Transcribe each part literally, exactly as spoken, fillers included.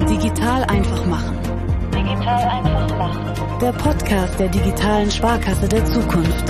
Digital einfach machen. Digital einfach machen. Der Podcast der digitalen Sparkasse der Zukunft.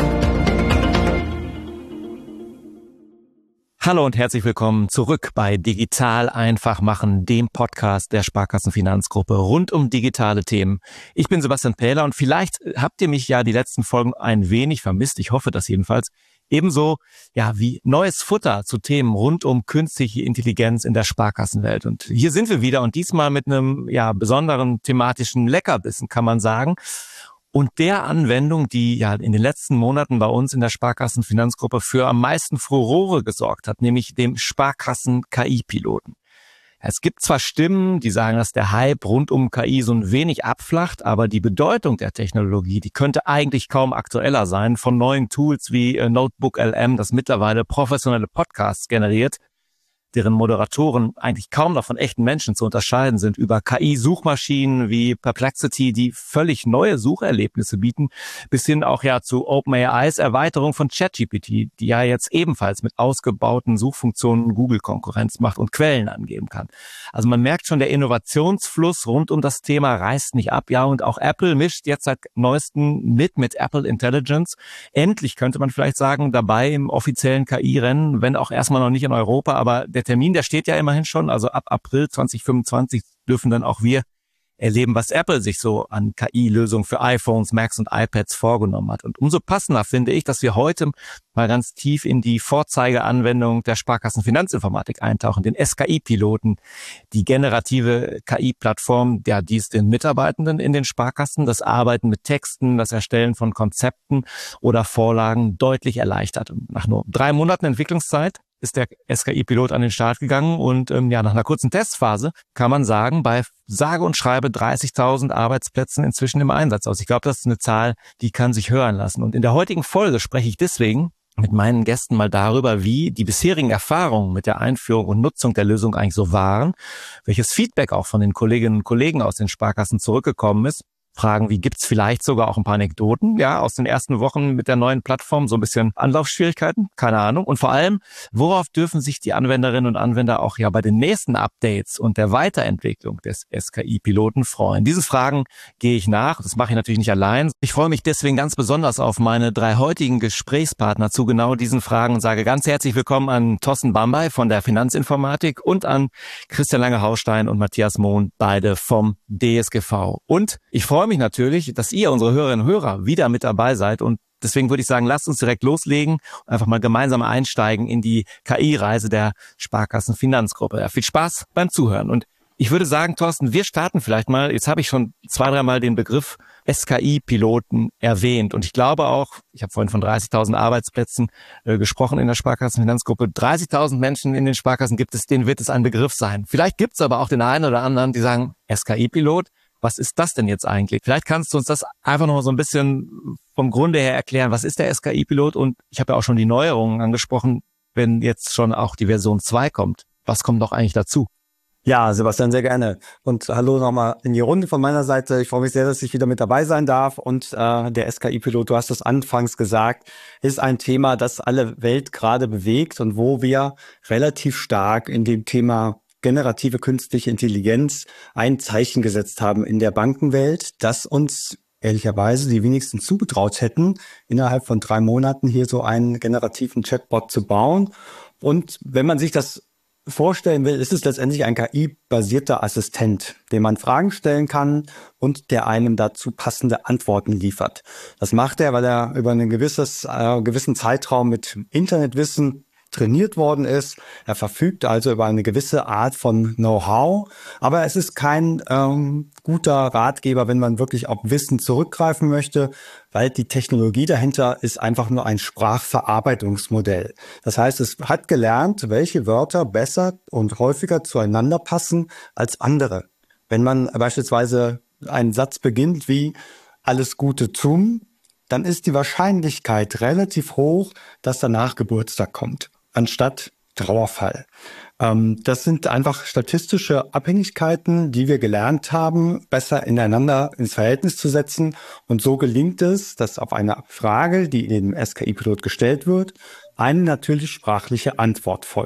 Hallo und herzlich willkommen zurück bei Digital einfach machen, dem Podcast der Sparkassenfinanzgruppe rund um digitale Themen. Ich bin Sebastian Pähler und vielleicht habt ihr mich ja die letzten Folgen ein wenig vermisst. Ich hoffe das jedenfalls. Ebenso ja wie neues Futter zu Themen rund um künstliche Intelligenz in der Sparkassenwelt. Und hier sind wir wieder und diesmal mit einem ja besonderen thematischen Leckerbissen, kann man sagen. Und der Anwendung, die ja in den letzten Monaten bei uns in der Sparkassenfinanzgruppe für am meisten Furore gesorgt hat, nämlich dem Sparkassen-K I-Piloten. Es gibt zwar Stimmen, die sagen, dass der Hype rund um K I so ein wenig abflacht, aber die Bedeutung der Technologie, die könnte eigentlich kaum aktueller sein. Von neuen Tools wie Notebook L M, das mittlerweile professionelle Podcasts generiert, deren Moderatoren eigentlich kaum noch von echten Menschen zu unterscheiden sind, über K I-Suchmaschinen wie Perplexity, die völlig neue Sucherlebnisse bieten, bis hin auch ja zu OpenAIs Erweiterung von ChatGPT, die ja jetzt ebenfalls mit ausgebauten Suchfunktionen Google-Konkurrenz macht und Quellen angeben kann. Also man merkt schon, der Innovationsfluss rund um das Thema reißt nicht ab. Ja, und auch Apple mischt jetzt seit neuestem mit mit Apple Intelligence. Endlich könnte man vielleicht sagen, dabei im offiziellen K I-Rennen, wenn auch erstmal noch nicht in Europa, aber der Termin, der steht ja immerhin schon, also ab April zwanzig fünfundzwanzig dürfen dann auch wir erleben, was Apple sich so an K I-Lösungen für iPhones, Macs und iPads vorgenommen hat. Und umso passender finde ich, dass wir heute mal ganz tief in die Vorzeigeanwendung der Sparkassenfinanzinformatik eintauchen, den S K I-Piloten, die generative K I-Plattform, ja, die es den Mitarbeitenden in den Sparkassen das Arbeiten mit Texten, das Erstellen von Konzepten oder Vorlagen deutlich erleichtert. Und nach nur drei Monaten Entwicklungszeit ist der S K I-Pilot an den Start gegangen und ähm, ja, nach einer kurzen Testphase kann man sagen, bei sage und schreibe dreißigtausend Arbeitsplätzen inzwischen im Einsatz aus. Ich glaube, das ist eine Zahl, die kann sich hören lassen. Und in der heutigen Folge spreche ich deswegen mit meinen Gästen mal darüber, wie die bisherigen Erfahrungen mit der Einführung und Nutzung der Lösung eigentlich so waren, welches Feedback auch von den Kolleginnen und Kollegen aus den Sparkassen zurückgekommen ist. Fragen, wie gibt's vielleicht sogar auch ein paar Anekdoten, ja, aus den ersten Wochen mit der neuen Plattform, so ein bisschen Anlaufschwierigkeiten, keine Ahnung. Und vor allem, worauf dürfen sich die Anwenderinnen und Anwender auch ja bei den nächsten Updates und der Weiterentwicklung des S K I-Piloten freuen? Diese Fragen gehe ich nach. Das mache ich natürlich nicht allein. Ich freue mich deswegen ganz besonders auf meine drei heutigen Gesprächspartner zu genau diesen Fragen und sage ganz herzlich willkommen an Thorsten Bambay von der Finanzinformatik und an Christian Lange-Haustein und Matthias Mohn, beide vom D S G V. Und ich freue Ich freue mich natürlich, dass ihr, unsere Hörerinnen und Hörer, wieder mit dabei seid und deswegen würde ich sagen, lasst uns direkt loslegen und einfach mal gemeinsam einsteigen in die K I-Reise der Sparkassenfinanzgruppe. Ja, viel Spaß beim Zuhören und ich würde sagen, Thorsten, wir starten vielleicht mal, jetzt habe ich schon zwei, dreimal den Begriff S K I-Piloten erwähnt und ich glaube auch, ich habe vorhin von dreißigtausend Arbeitsplätzen äh, gesprochen in der Sparkassenfinanzgruppe, dreißigtausend Menschen in den Sparkassen gibt es, denen wird es ein Begriff sein. Vielleicht gibt es aber auch den einen oder anderen, die sagen, S K I-Pilot, was ist das denn jetzt eigentlich? Vielleicht kannst du uns das einfach noch mal so ein bisschen vom Grunde her erklären. Was ist der S K I-Pilot? Und ich habe ja auch schon die Neuerungen angesprochen, wenn jetzt schon auch die Version zwei kommt. Was kommt noch eigentlich dazu? Ja, Sebastian, sehr gerne. Und hallo nochmal in die Runde von meiner Seite. Ich freue mich sehr, dass ich wieder mit dabei sein darf. Und äh, der S K I-Pilot, du hast es anfangs gesagt, ist ein Thema, das alle Welt gerade bewegt und wo wir relativ stark in dem Thema generative künstliche Intelligenz ein Zeichen gesetzt haben in der Bankenwelt, das uns ehrlicherweise die wenigsten zugetraut hätten, innerhalb von drei Monaten hier so einen generativen Chatbot zu bauen. Und wenn man sich das vorstellen will, ist es letztendlich ein K I-basierter Assistent, dem man Fragen stellen kann und der einem dazu passende Antworten liefert. Das macht er, weil er über einen gewisses, äh, gewissen Zeitraum mit Internetwissen trainiert worden ist. Er verfügt also über eine gewisse Art von Know-how, aber es ist kein ähm, guter Ratgeber, wenn man wirklich auf Wissen zurückgreifen möchte, weil die Technologie dahinter ist einfach nur ein Sprachverarbeitungsmodell. Das heißt, es hat gelernt, welche Wörter besser und häufiger zueinander passen als andere. Wenn man beispielsweise einen Satz beginnt wie alles Gute zum, dann ist die Wahrscheinlichkeit relativ hoch, dass danach Geburtstag kommt, anstatt Trauerfall. Ähm, das sind einfach statistische Abhängigkeiten, die wir gelernt haben, besser ineinander ins Verhältnis zu setzen. Und so gelingt es, dass auf eine Frage, die in dem S K I-Pilot gestellt wird, eine natürlich sprachliche Antwort folgt.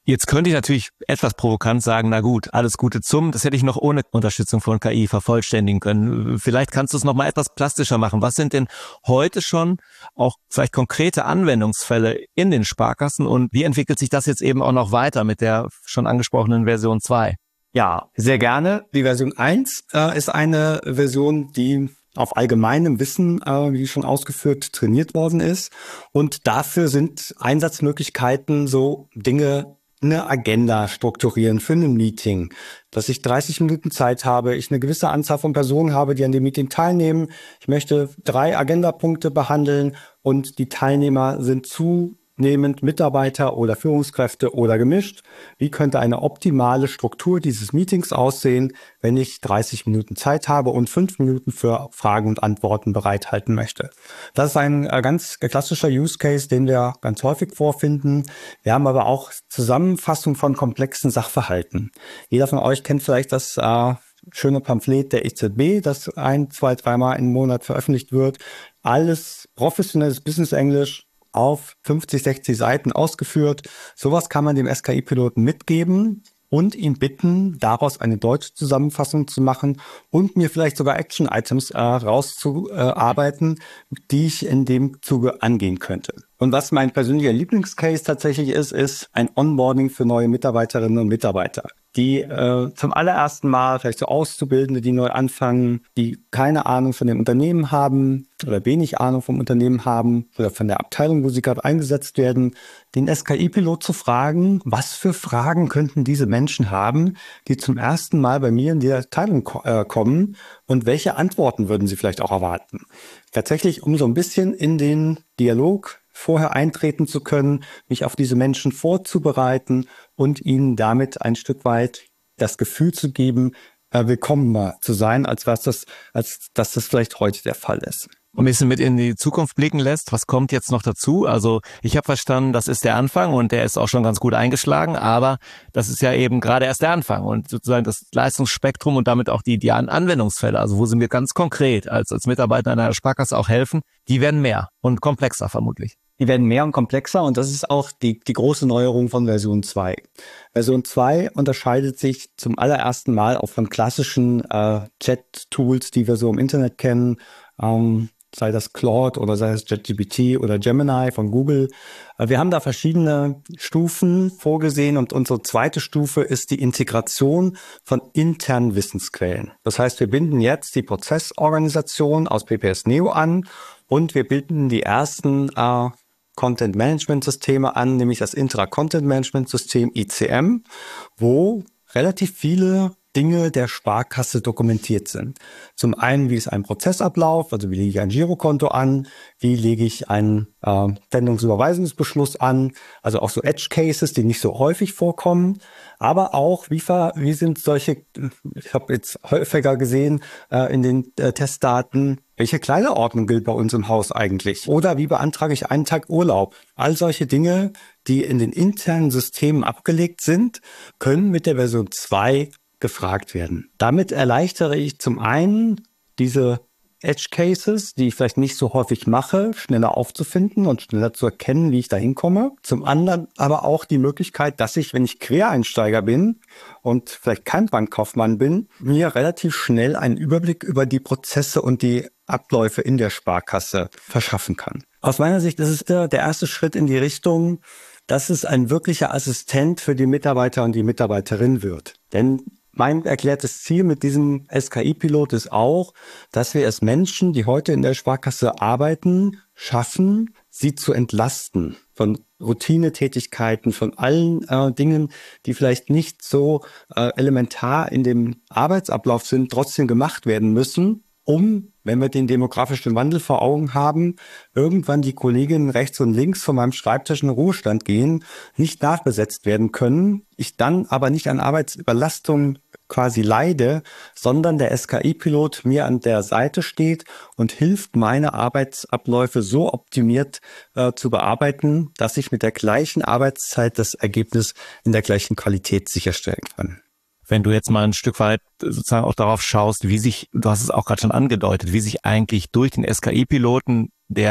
Jetzt könnte ich natürlich etwas provokant sagen, na gut, alles Gute zum, das hätte ich noch ohne Unterstützung von K I vervollständigen können. Vielleicht kannst du es noch mal etwas plastischer machen. Was sind denn heute schon auch vielleicht konkrete Anwendungsfälle in den Sparkassen und wie entwickelt sich das jetzt eben auch noch weiter mit der schon angesprochenen Version zwei? Ja, sehr gerne. Die Version eins äh, ist eine Version, die auf allgemeinem Wissen, äh, wie schon ausgeführt, trainiert worden ist. Und dafür sind Einsatzmöglichkeiten so Dinge, eine Agenda strukturieren für ein Meeting, dass ich dreißig Minuten Zeit habe, ich eine gewisse Anzahl von Personen habe, die an dem Meeting teilnehmen. Ich möchte drei Agendapunkte behandeln und die Teilnehmer sind zunehmend Mitarbeiter oder Führungskräfte oder gemischt. Wie könnte eine optimale Struktur dieses Meetings aussehen, wenn ich dreißig Minuten Zeit habe und fünf Minuten für Fragen und Antworten bereithalten möchte? Das ist ein äh, ganz klassischer Use Case, den wir ganz häufig vorfinden. Wir haben aber auch Zusammenfassung von komplexen Sachverhalten. Jeder von euch kennt vielleicht das äh, schöne Pamphlet der E Z B, das ein, zwei, dreimal im Monat veröffentlicht wird. Alles professionelles Business-Englisch auf fünfzig, sechzig Seiten ausgeführt. Sowas kann man dem S K I-Piloten mitgeben und ihn bitten, daraus eine deutsche Zusammenfassung zu machen und mir vielleicht sogar Action-Items äh, rauszuarbeiten, die ich in dem Zuge angehen könnte. Und was mein persönlicher Lieblingscase tatsächlich ist, ist ein Onboarding für neue Mitarbeiterinnen und Mitarbeiter, die äh, zum allerersten Mal, vielleicht so Auszubildende, die neu anfangen, die keine Ahnung von dem Unternehmen haben oder wenig Ahnung vom Unternehmen haben oder von der Abteilung, wo sie gerade eingesetzt werden, den S K I-Pilot zu fragen, was für Fragen könnten diese Menschen haben, die zum ersten Mal bei mir in die Abteilung ko- äh, kommen und welche Antworten würden sie vielleicht auch erwarten. Tatsächlich, um so ein bisschen in den Dialog vorher eintreten zu können, mich auf diese Menschen vorzubereiten und ihnen damit ein Stück weit das Gefühl zu geben, äh, willkommener zu sein, als was das, als dass das vielleicht heute der Fall ist. Und ein bisschen mit in die Zukunft blicken lässt, was kommt jetzt noch dazu? Also ich habe verstanden, das ist der Anfang und der ist auch schon ganz gut eingeschlagen, aber das ist ja eben gerade erst der Anfang und sozusagen das Leistungsspektrum und damit auch die, die Anwendungsfälle, also wo sie mir ganz konkret als, als Mitarbeiter in einer Sparkasse auch helfen, die werden mehr und komplexer vermutlich. Die werden mehr und komplexer und das ist auch die, die große Neuerung von Version zwei. Version zwei unterscheidet sich zum allerersten Mal auch von klassischen äh, Chat-Tools, die wir so im Internet kennen, ähm, sei das Claude oder sei es ChatGPT oder Gemini von Google. Äh, wir haben da verschiedene Stufen vorgesehen und unsere zweite Stufe ist die Integration von internen Wissensquellen. Das heißt, wir binden jetzt die Prozessorganisation aus P P S Neo an und wir binden die ersten äh, Content-Management-Systeme an, nämlich das Intra-Content-Management-System I C M, wo relativ viele Dinge der Sparkasse dokumentiert sind. Zum einen, wie ist ein Prozessablauf, also wie lege ich ein Girokonto an, wie lege ich einen äh, Sendungsüberweisungsbeschluss an, also auch so Edge-Cases, die nicht so häufig vorkommen, aber auch, wie, ver, wie sind solche, ich habe jetzt häufiger gesehen äh, in den äh, Testdaten, welche Kleiderordnung gilt bei uns im Haus eigentlich? Oder wie beantrage ich einen Tag Urlaub? All solche Dinge, die in den internen Systemen abgelegt sind, können mit der Version zwei gefragt werden. Damit erleichtere ich zum einen diese Edge Cases, die ich vielleicht nicht so häufig mache, schneller aufzufinden und schneller zu erkennen, wie ich da hinkomme. Zum anderen aber auch die Möglichkeit, dass ich, wenn ich Quereinsteiger bin und vielleicht kein Bankkaufmann bin, mir relativ schnell einen Überblick über die Prozesse und die Abläufe in der Sparkasse verschaffen kann. Aus meiner Sicht ist es der, der erste Schritt in die Richtung, dass es ein wirklicher Assistent für die Mitarbeiter und die Mitarbeiterin wird. Denn mein erklärtes Ziel mit diesem S K I-Pilot ist auch, dass wir es Menschen, die heute in der Sparkasse arbeiten, schaffen, sie zu entlasten von Routinetätigkeiten, von allen äh, Dingen, die vielleicht nicht so äh, elementar in dem Arbeitsablauf sind, trotzdem gemacht werden müssen, um, wenn wir den demografischen Wandel vor Augen haben, irgendwann die Kolleginnen rechts und links von meinem Schreibtisch in den Ruhestand gehen, nicht nachbesetzt werden können, ich dann aber nicht an Arbeitsüberlastung quasi leide, sondern der S K I-Pilot mir an der Seite steht und hilft, meine Arbeitsabläufe so optimiert äh, zu bearbeiten, dass ich mit der gleichen Arbeitszeit das Ergebnis in der gleichen Qualität sicherstellen kann. Wenn du jetzt mal ein Stück weit sozusagen auch darauf schaust, wie sich, du hast es auch gerade schon angedeutet, wie sich eigentlich durch den S K I-Piloten der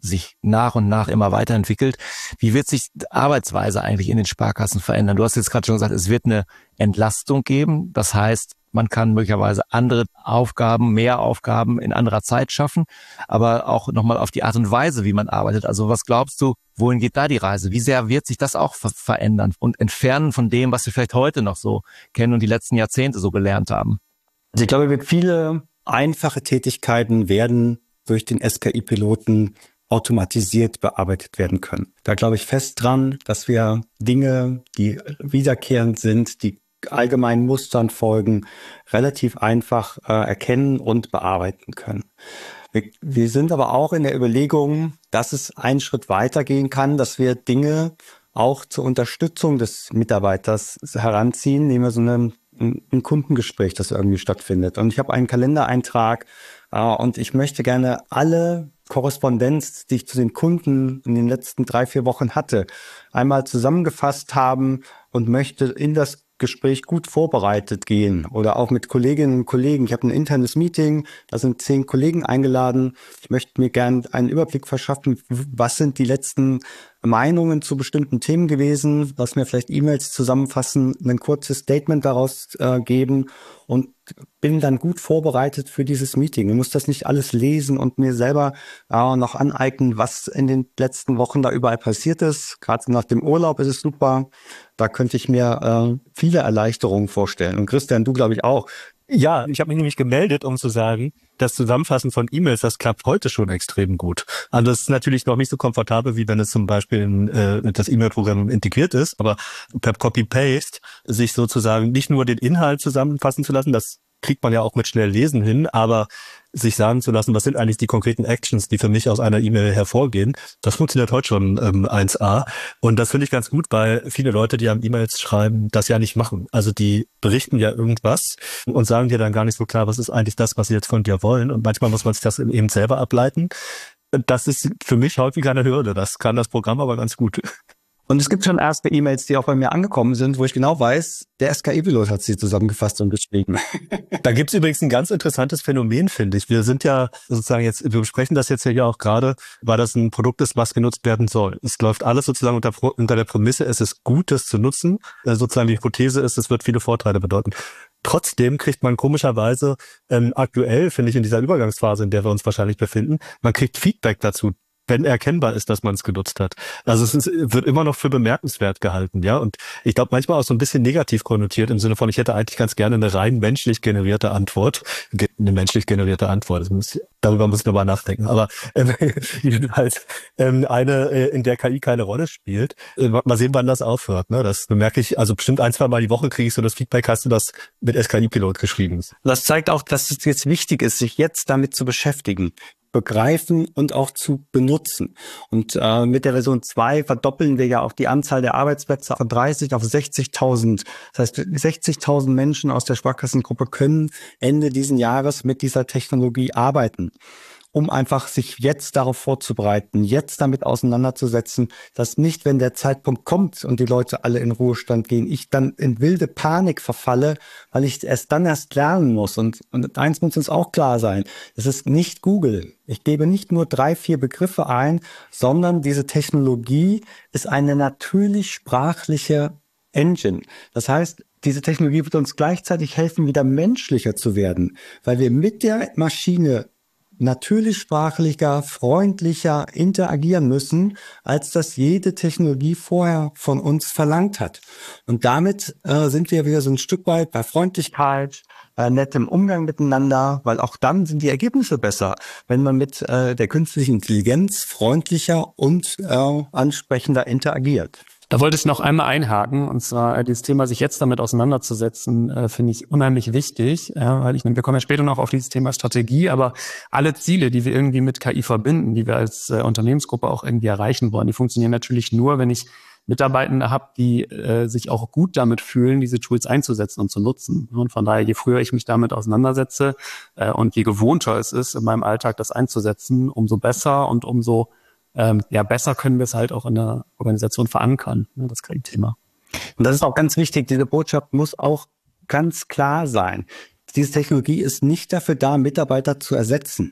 sich nach und nach immer weiterentwickelt. Wie wird sich Arbeitsweise eigentlich in den Sparkassen verändern? Du hast jetzt gerade schon gesagt, es wird eine Entlastung geben. Das heißt, man kann möglicherweise andere Aufgaben, mehr Aufgaben in anderer Zeit schaffen, aber auch nochmal auf die Art und Weise, wie man arbeitet. Also was glaubst du, wohin geht da die Reise? Wie sehr wird sich das auch ver- verändern und entfernen von dem, was wir vielleicht heute noch so kennen und die letzten Jahrzehnte so gelernt haben? Also ich glaube, viele einfache Tätigkeiten werden durch den S K I-Piloten automatisiert bearbeitet werden können. Da glaube ich fest dran, dass wir Dinge, die wiederkehrend sind, die allgemeinen Mustern folgen, relativ einfach äh, erkennen und bearbeiten können. Wir, wir sind aber auch in der Überlegung, dass es einen Schritt weitergehen kann, dass wir Dinge auch zur Unterstützung des Mitarbeiters heranziehen, nehmen wir so eine, ein Kundengespräch, das irgendwie stattfindet. Und ich habe einen Kalendereintrag äh, und ich möchte gerne alle Korrespondenz, die ich zu den Kunden in den letzten drei, vier Wochen hatte, einmal zusammengefasst haben und möchte in das Gespräch gut vorbereitet gehen oder auch mit Kolleginnen und Kollegen. Ich habe ein internes Meeting, da sind zehn Kollegen eingeladen. Ich möchte mir gerne einen Überblick verschaffen, was sind die letzten Meinungen zu bestimmten Themen gewesen, lass mir vielleicht E-Mails zusammenfassen, ein kurzes Statement daraus äh, geben und bin dann gut vorbereitet für dieses Meeting. Ich muss das nicht alles lesen und mir selber äh, noch aneignen, was in den letzten Wochen da überall passiert ist. Gerade nach dem Urlaub ist es super. Da könnte ich mir äh, viele Erleichterungen vorstellen. Und Christian, du glaube ich auch. Ja, ich habe mich nämlich gemeldet, um zu sagen, das Zusammenfassen von E-Mails, das klappt heute schon extrem gut. Also das ist natürlich noch nicht so komfortabel, wie wenn es zum Beispiel in äh, das E-Mail-Programm integriert ist, aber per Copy-Paste sich sozusagen nicht nur den Inhalt zusammenfassen zu lassen, das kriegt man ja auch mit schnell Lesen hin, aber sich sagen zu lassen, was sind eigentlich die konkreten Actions, die für mich aus einer E-Mail hervorgehen, das funktioniert heute schon ähm, eins a. Und das finde ich ganz gut, weil viele Leute, die am E-Mails schreiben, das ja nicht machen. Also die berichten ja irgendwas und sagen dir dann gar nicht so klar, was ist eigentlich das, was sie jetzt von dir wollen. Und manchmal muss man sich das eben selber ableiten. Das ist für mich häufig eine Hürde. Das kann das Programm aber ganz gut. Und es gibt schon erste E-Mails, die auch bei mir angekommen sind, wo ich genau weiß, der S K I-Pilot hat sie zusammengefasst und geschrieben. Da gibt's übrigens ein ganz interessantes Phänomen, finde ich. Wir sind ja sozusagen jetzt, wir besprechen das jetzt ja hier auch gerade, weil das ein Produkt ist, was genutzt werden soll. Es läuft alles sozusagen unter, unter der Prämisse, es ist gut, das zu nutzen. Sozusagen die Hypothese ist, es wird viele Vorteile bedeuten. Trotzdem kriegt man komischerweise ähm, aktuell, finde ich, in dieser Übergangsphase, in der wir uns wahrscheinlich befinden, man kriegt Feedback dazu, wenn erkennbar ist, dass man es genutzt hat. Also es ist, wird immer noch für bemerkenswert gehalten, ja. Und ich glaube, manchmal auch so ein bisschen negativ konnotiert im Sinne von, ich hätte eigentlich ganz gerne eine rein menschlich generierte Antwort. Eine menschlich generierte Antwort. Das muss, darüber muss ich nochmal nachdenken. Aber ähm, jedenfalls ähm, eine, äh, in der K I keine Rolle spielt. Äh, mal sehen, wann das aufhört. Ne? Das bemerke ich, also bestimmt ein, zwei Mal die Woche kriege ich so das Feedback, hast du das mit S K I-Pilot geschrieben? Das zeigt auch, dass es jetzt wichtig ist, sich jetzt damit zu beschäftigen, begreifen und auch zu benutzen. Und äh, mit der Version zwei verdoppeln wir ja auch die Anzahl der Arbeitsplätze von dreißig auf sechzigtausend. Das heißt, sechzigtausend Menschen aus der Sparkassengruppe können Ende diesen Jahres mit dieser Technologie arbeiten, um einfach sich jetzt darauf vorzubereiten, jetzt damit auseinanderzusetzen, dass nicht, wenn der Zeitpunkt kommt und die Leute alle in Ruhestand gehen, ich dann in wilde Panik verfalle, weil ich erst dann erst lernen muss. Und, und eins muss uns auch klar sein, es ist nicht Google. Ich gebe nicht nur drei, vier Begriffe ein, sondern diese Technologie ist eine natürlich sprachliche Engine. Das heißt, diese Technologie wird uns gleichzeitig helfen, wieder menschlicher zu werden, weil wir mit der Maschine natürlich sprachlicher, freundlicher interagieren müssen, als das jede Technologie vorher von uns verlangt hat. Und damit äh, sind wir wieder so ein Stück weit bei Freundlichkeit, äh, nettem Umgang miteinander, weil auch dann sind die Ergebnisse besser, wenn man mit äh, der künstlichen Intelligenz freundlicher und äh, ansprechender interagiert. Da wollte ich noch einmal einhaken, und zwar äh, dieses Thema, sich jetzt damit auseinanderzusetzen, äh, finde ich unheimlich wichtig, ja, weil ich meine, wir kommen ja später noch auf dieses Thema Strategie, aber alle Ziele, die wir irgendwie mit K I verbinden, die wir als äh, Unternehmensgruppe auch irgendwie erreichen wollen, die funktionieren natürlich nur, wenn ich Mitarbeitende habe, die äh, sich auch gut damit fühlen, diese Tools einzusetzen und zu nutzen. Und von daher, je früher ich mich damit auseinandersetze äh, und je gewohnter es ist, in meinem Alltag das einzusetzen, umso besser und umso Ähm, ja, besser können wir es halt auch in der Organisation verankern, ne, das K I-Thema. Und das ist auch ganz wichtig, diese Botschaft muss auch ganz klar sein. Diese Technologie ist nicht dafür da, Mitarbeiter zu ersetzen.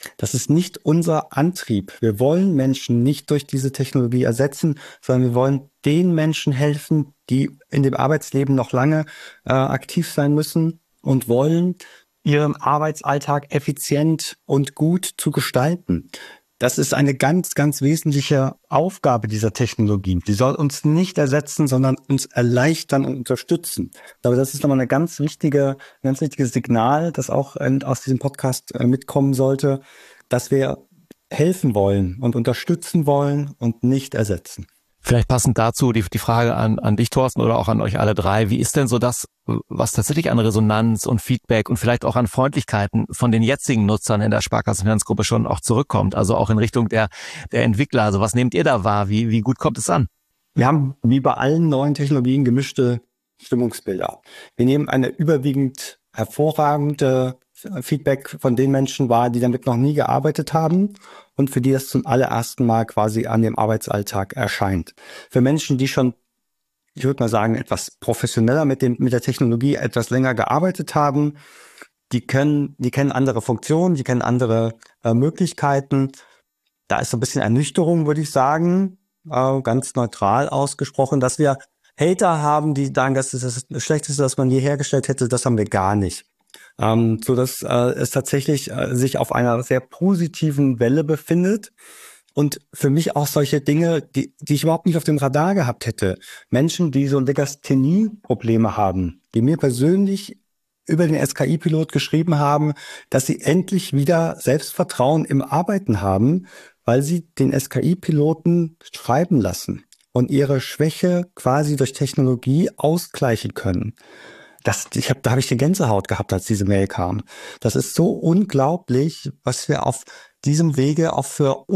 Das ist nicht unser Antrieb. Wir wollen Menschen nicht durch diese Technologie ersetzen, sondern wir wollen den Menschen helfen, die in dem Arbeitsleben noch lange äh, aktiv sein müssen und wollen, ihren Arbeitsalltag effizient und gut zu gestalten. Das ist eine ganz, ganz wesentliche Aufgabe dieser Technologie. Die soll uns nicht ersetzen, sondern uns erleichtern und unterstützen. Aber das ist nochmal eine ganz wichtige, ganz wichtiges Signal, das auch aus diesem Podcast mitkommen sollte, dass wir helfen wollen und unterstützen wollen und nicht ersetzen. Vielleicht passend dazu die, die Frage an, an dich, Thorsten, oder auch an euch alle drei. Wie ist denn so das, was tatsächlich an Resonanz und Feedback und vielleicht auch an Freundlichkeiten von den jetzigen Nutzern in der Sparkassenfinanzgruppe schon auch zurückkommt? Also auch in Richtung der, der Entwickler. Also was nehmt ihr da wahr? Wie, wie gut kommt es an? Wir haben wie bei allen neuen Technologien gemischte Stimmungsbilder. Wir nehmen eine überwiegend hervorragende Feedback von den Menschen wahr, die damit noch nie gearbeitet haben und für die das zum allerersten Mal quasi an dem Arbeitsalltag erscheint. Für Menschen, die schon, ich würde mal sagen, etwas professioneller mit dem, mit der Technologie etwas länger gearbeitet haben, die können, die kennen andere Funktionen, die kennen andere äh, Möglichkeiten. Da ist so ein bisschen Ernüchterung, würde ich sagen, äh, ganz neutral ausgesprochen, dass wir Hater haben, die sagen, das ist das Schlechteste, das man je hergestellt hätte, das haben wir gar nicht. Ähm, so dass äh, es tatsächlich äh, sich auf einer sehr positiven Welle befindet und für mich auch solche Dinge, die, die ich überhaupt nicht auf dem Radar gehabt hätte. Menschen, die so Legasthenie-Probleme haben, die mir persönlich über den S K I-Pilot geschrieben haben, dass sie endlich wieder Selbstvertrauen im Arbeiten haben, weil sie den S K I-Piloten schreiben lassen und ihre Schwäche quasi durch Technologie ausgleichen können. Das, ich hab, da habe ich die Gänsehaut gehabt, als diese Mail kam. Das ist so unglaublich, was wir auf diesem Wege auch für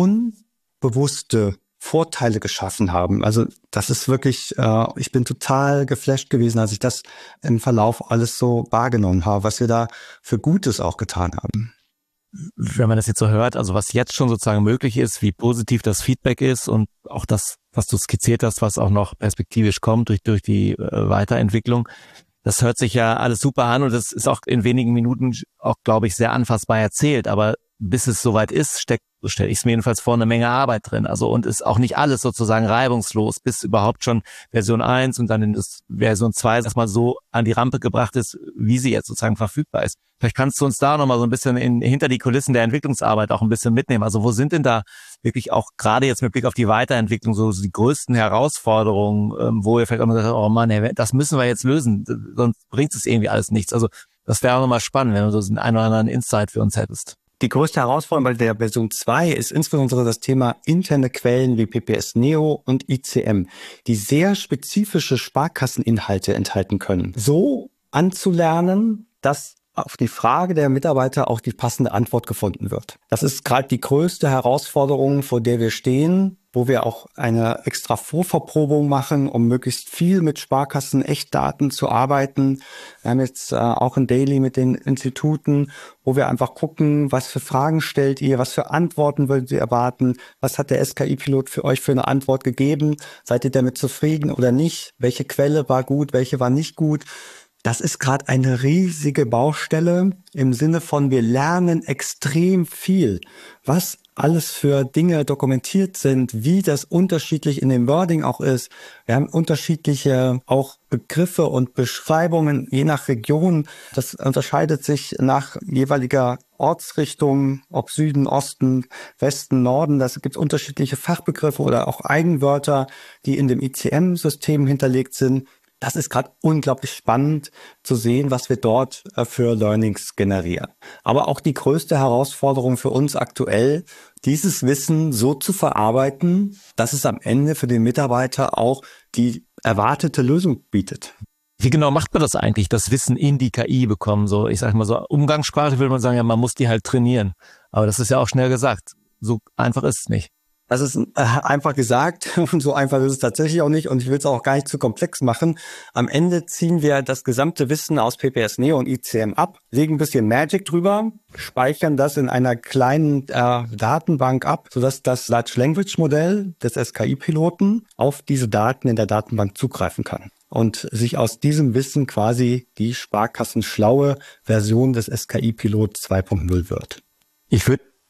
unbewusste Vorteile geschaffen haben. Also das ist wirklich, äh, ich bin total geflasht gewesen, als ich das im Verlauf alles so wahrgenommen habe, was wir da für Gutes auch getan haben. Wenn man das jetzt so hört, also was jetzt schon sozusagen möglich ist, wie positiv das Feedback ist und auch das, was du skizziert hast, was auch noch perspektivisch kommt durch, durch die äh, Weiterentwicklung, das hört sich ja alles super an und das ist auch in wenigen Minuten auch, glaube ich, sehr anfassbar erzählt. Aber bis es soweit ist, steckt, so stelle ich es mir jedenfalls vor, eine Menge Arbeit drin. Also und ist auch nicht alles sozusagen reibungslos, bis überhaupt schon Version eins und dann in das Version zwei erstmal so an die Rampe gebracht ist, wie sie jetzt sozusagen verfügbar ist. Vielleicht kannst du uns da nochmal so ein bisschen in, hinter die Kulissen der Entwicklungsarbeit auch ein bisschen mitnehmen. Also wo sind denn da wirklich auch gerade jetzt mit Blick auf die Weiterentwicklung so die größten Herausforderungen, ähm, wo ihr vielleicht auch mal sagt, oh Mann, ey, das müssen wir jetzt lösen, sonst bringt es irgendwie alles nichts. Also das wäre auch nochmal spannend, wenn du so einen oder anderen Insight für uns hättest. Die größte Herausforderung bei der Version zwei ist insbesondere das Thema interne Quellen wie P P S Neo und I C M, die sehr spezifische Sparkasseninhalte enthalten können. So anzulernen, dass auf die Frage der Mitarbeiter auch die passende Antwort gefunden wird. Das ist gerade die größte Herausforderung, vor der wir stehen, wo wir auch eine extra Vorverprobung machen, um möglichst viel mit Sparkassen-Echtdaten zu arbeiten. Wir haben jetzt äh, auch ein Daily mit den Instituten, wo wir einfach gucken, was für Fragen stellt ihr, was für Antworten würdet ihr erwarten, was hat der S K I-Pilot für euch für eine Antwort gegeben, seid ihr damit zufrieden oder nicht, welche Quelle war gut, welche war nicht gut. Das ist gerade eine riesige Baustelle im Sinne von, wir lernen extrem viel, was alles für Dinge dokumentiert sind, wie das unterschiedlich in dem Wording auch ist. Wir haben unterschiedliche auch Begriffe und Beschreibungen je nach Region. Das unterscheidet sich nach jeweiliger Ortsrichtung, ob Süden, Osten, Westen, Norden. Das gibt unterschiedliche Fachbegriffe oder auch Eigenwörter, die in dem I C M-System hinterlegt sind. Das ist gerade unglaublich spannend zu sehen, was wir dort äh, für Learnings generieren. Aber auch die größte Herausforderung für uns aktuell, dieses Wissen so zu verarbeiten, dass es am Ende für den Mitarbeiter auch die erwartete Lösung bietet. Wie genau macht man das eigentlich, das Wissen in die K I bekommen? So, ich sage mal so, Umgangssprache würde man sagen, ja, man muss die halt trainieren. Aber das ist ja auch schnell gesagt. So einfach ist es nicht. Das ist äh, einfach gesagt und so einfach ist es tatsächlich auch nicht und ich will es auch gar nicht zu komplex machen. Am Ende ziehen wir das gesamte Wissen aus P P S Neo und I C M ab, legen ein bisschen Magic drüber, speichern das in einer kleinen äh, Datenbank ab, sodass das Large Language Modell des S K I-Piloten auf diese Daten in der Datenbank zugreifen kann und sich aus diesem Wissen quasi die sparkassenschlaue Version des S K I-Pilot zwei Punkt null wird. Ich würde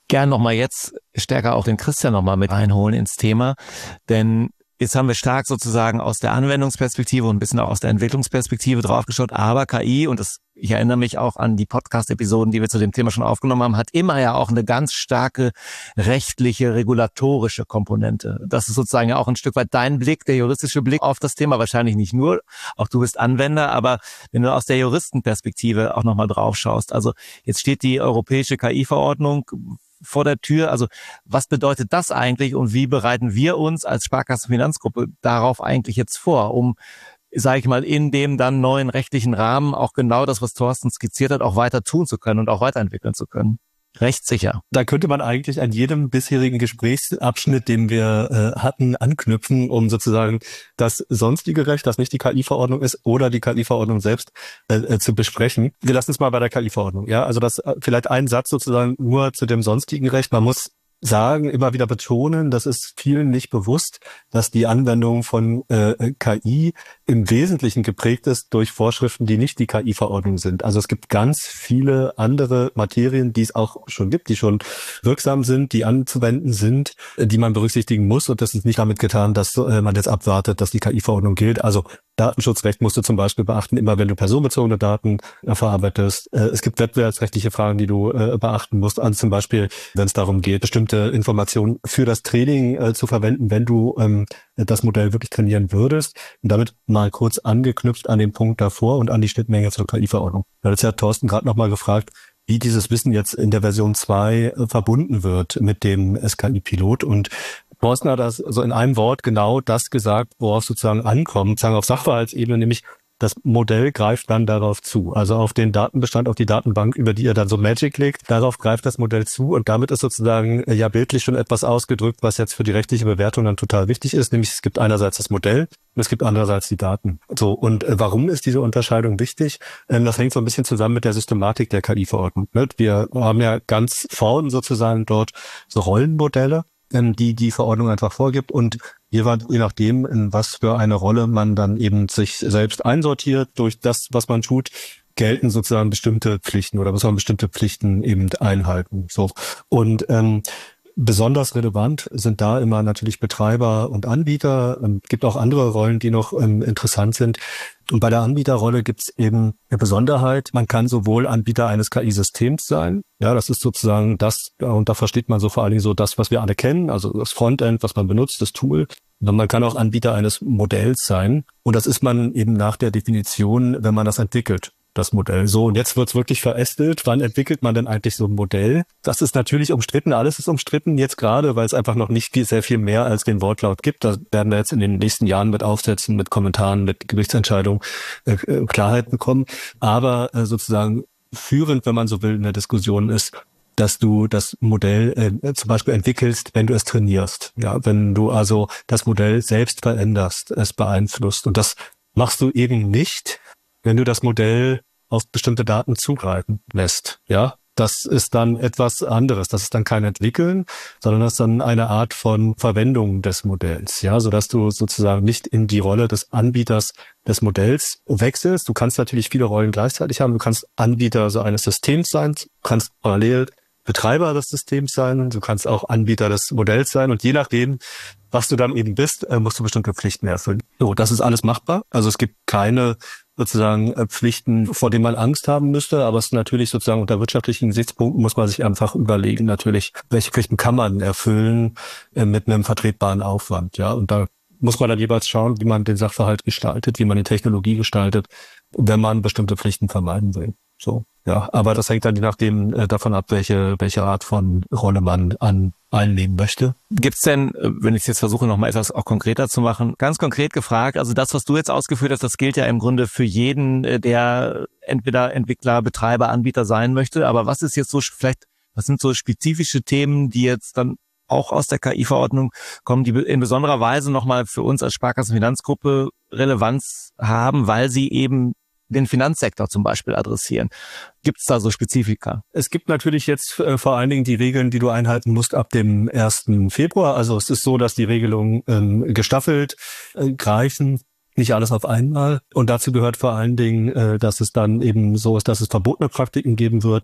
gern nochmal jetzt stärker auch den Christian nochmal mit reinholen ins Thema, denn jetzt haben wir stark sozusagen aus der Anwendungsperspektive und ein bisschen auch aus der Entwicklungsperspektive draufgeschaut, aber K I, und das, ich erinnere mich auch an die Podcast-Episoden, die wir zu dem Thema schon aufgenommen haben, hat immer ja auch eine ganz starke rechtliche, regulatorische Komponente. Das ist sozusagen ja auch ein Stück weit dein Blick, der juristische Blick auf das Thema, wahrscheinlich nicht nur, auch du bist Anwender, aber wenn du aus der Juristenperspektive auch nochmal drauf schaust, also jetzt steht die europäische K I-Verordnung vor der Tür. Also was bedeutet das eigentlich und wie bereiten wir uns als Sparkassenfinanzgruppe darauf eigentlich jetzt vor, um, sage ich mal, in dem dann neuen rechtlichen Rahmen auch genau das, was Thorsten skizziert hat, auch weiter tun zu können und auch weiterentwickeln zu können? Rechtssicher. Da könnte man eigentlich an jedem bisherigen Gesprächsabschnitt, den wir äh, hatten, anknüpfen, um sozusagen das sonstige Recht, das nicht die K I-Verordnung ist, oder die K I-Verordnung selbst äh, äh, zu besprechen. Wir lassen es mal bei der K I-Verordnung. Ja, also das äh, vielleicht ein Satz sozusagen nur zu dem sonstigen Recht. Man muss sagen, immer wieder betonen, das ist vielen nicht bewusst, dass die Anwendung von äh, K I im Wesentlichen geprägt ist durch Vorschriften, die nicht die K I-Verordnung sind. Also es gibt ganz viele andere Materien, die es auch schon gibt, die schon wirksam sind, die anzuwenden sind, die man berücksichtigen muss. Und das ist nicht damit getan, dass äh, man jetzt abwartet, dass die K I-Verordnung gilt. Also Datenschutzrecht musst du zum Beispiel beachten, immer wenn du personenbezogene Daten äh, verarbeitest. Äh, es gibt wettbewerbsrechtliche Fragen, die du äh, beachten musst, an zum Beispiel, wenn es darum geht, bestimmte Informationen für das Training äh, zu verwenden, wenn du ähm, das Modell wirklich trainieren würdest. Und damit mal kurz angeknüpft an den Punkt davor und an die Schnittmenge zur K I-Verordnung. Da hat ja Thorsten gerade nochmal gefragt, wie dieses Wissen jetzt in der Version zwei äh, verbunden wird mit dem S K I-Pilot. Und Thorsten hat das so in einem Wort genau das gesagt, worauf sozusagen ankommt, sagen auf Sachverhaltsebene, nämlich das Modell greift dann darauf zu. Also auf den Datenbestand, auf die Datenbank, über die er dann so Magic legt, darauf greift das Modell zu und damit ist sozusagen ja bildlich schon etwas ausgedrückt, was jetzt für die rechtliche Bewertung dann total wichtig ist, nämlich es gibt einerseits das Modell und es gibt andererseits die Daten. So, und äh, warum ist diese Unterscheidung wichtig? Ähm, das hängt so ein bisschen zusammen mit der Systematik der K I-Verordnung. Ne? Wir haben ja ganz vorn sozusagen dort so Rollenmodelle, die die Verordnung einfach vorgibt und je nachdem, in was für eine Rolle man dann eben sich selbst einsortiert durch das, was man tut, gelten sozusagen bestimmte Pflichten oder muss man bestimmte Pflichten eben einhalten. So. Und ähm, besonders relevant sind da immer natürlich Betreiber und Anbieter. Es gibt auch andere Rollen, die noch ähm, interessant sind. Und bei der Anbieterrolle gibt es eben eine Besonderheit. Man kann sowohl Anbieter eines K I-Systems sein. Ja, das ist sozusagen das, und da versteht man so vor allen Dingen so das, was wir alle kennen, also das Frontend, was man benutzt, das Tool. Und man kann auch Anbieter eines Modells sein. Und das ist man eben nach der Definition, wenn man das entwickelt, das Modell. So, und jetzt wird's wirklich verästelt. Wann entwickelt man denn eigentlich so ein Modell? Das ist natürlich umstritten. Alles ist umstritten jetzt gerade, weil es einfach noch nicht viel, sehr viel mehr als den Wortlaut gibt. Da werden wir jetzt in den nächsten Jahren mit Aufsätzen, mit Kommentaren, mit Gerichtsentscheidungen äh, Klarheit bekommen. Aber äh, sozusagen führend, wenn man so will, in der Diskussion ist, dass du das Modell äh, zum Beispiel entwickelst, wenn du es trainierst. Ja, wenn du also das Modell selbst veränderst, es beeinflusst. Und das machst du eben nicht, wenn du das Modell auf bestimmte Daten zugreifen lässt. Ja, das ist dann etwas anderes. Das ist dann kein Entwickeln, sondern das ist dann eine Art von Verwendung des Modells. Ja, sodass du sozusagen nicht in die Rolle des Anbieters des Modells wechselst. Du kannst natürlich viele Rollen gleichzeitig haben. Du kannst Anbieter so eines Systems sein. Du kannst parallel Betreiber des Systems sein. Du kannst auch Anbieter des Modells sein. Und je nachdem, was du dann eben bist, musst du bestimmte Pflichten erfüllen. So, das ist alles machbar. Also es gibt keine sozusagen Pflichten, vor denen man Angst haben müsste, aber es ist natürlich sozusagen unter wirtschaftlichen Gesichtspunkten muss man sich einfach überlegen, natürlich, welche Pflichten kann man erfüllen äh, mit einem vertretbaren Aufwand, ja, und da muss man dann jeweils schauen, wie man den Sachverhalt gestaltet, wie man die Technologie gestaltet, wenn man bestimmte Pflichten vermeiden will. So, ja, aber das hängt dann je nachdem äh, davon ab, welche welche Art von Rolle man an einnehmen möchte. Gibt's denn, wenn ich es jetzt versuche, noch mal etwas auch konkreter zu machen, ganz konkret gefragt, also das, was du jetzt ausgeführt hast, das gilt ja im Grunde für jeden, der entweder Entwickler, Betreiber, Anbieter sein möchte, aber was ist jetzt so vielleicht, was sind so spezifische Themen, die jetzt dann auch aus der K I-Verordnung kommen, die in besonderer Weise nochmal für uns als Sparkassenfinanzgruppe Relevanz haben, weil sie eben den Finanzsektor zum Beispiel adressieren. Gibt es da so Spezifika? Es gibt natürlich jetzt äh, vor allen Dingen die Regeln, die du einhalten musst ab dem ersten Februar. Also es ist so, dass die Regelungen ähm, gestaffelt äh, greifen. Nicht alles auf einmal. Und dazu gehört vor allen Dingen, äh, dass es dann eben so ist, dass es verbotene Praktiken geben wird.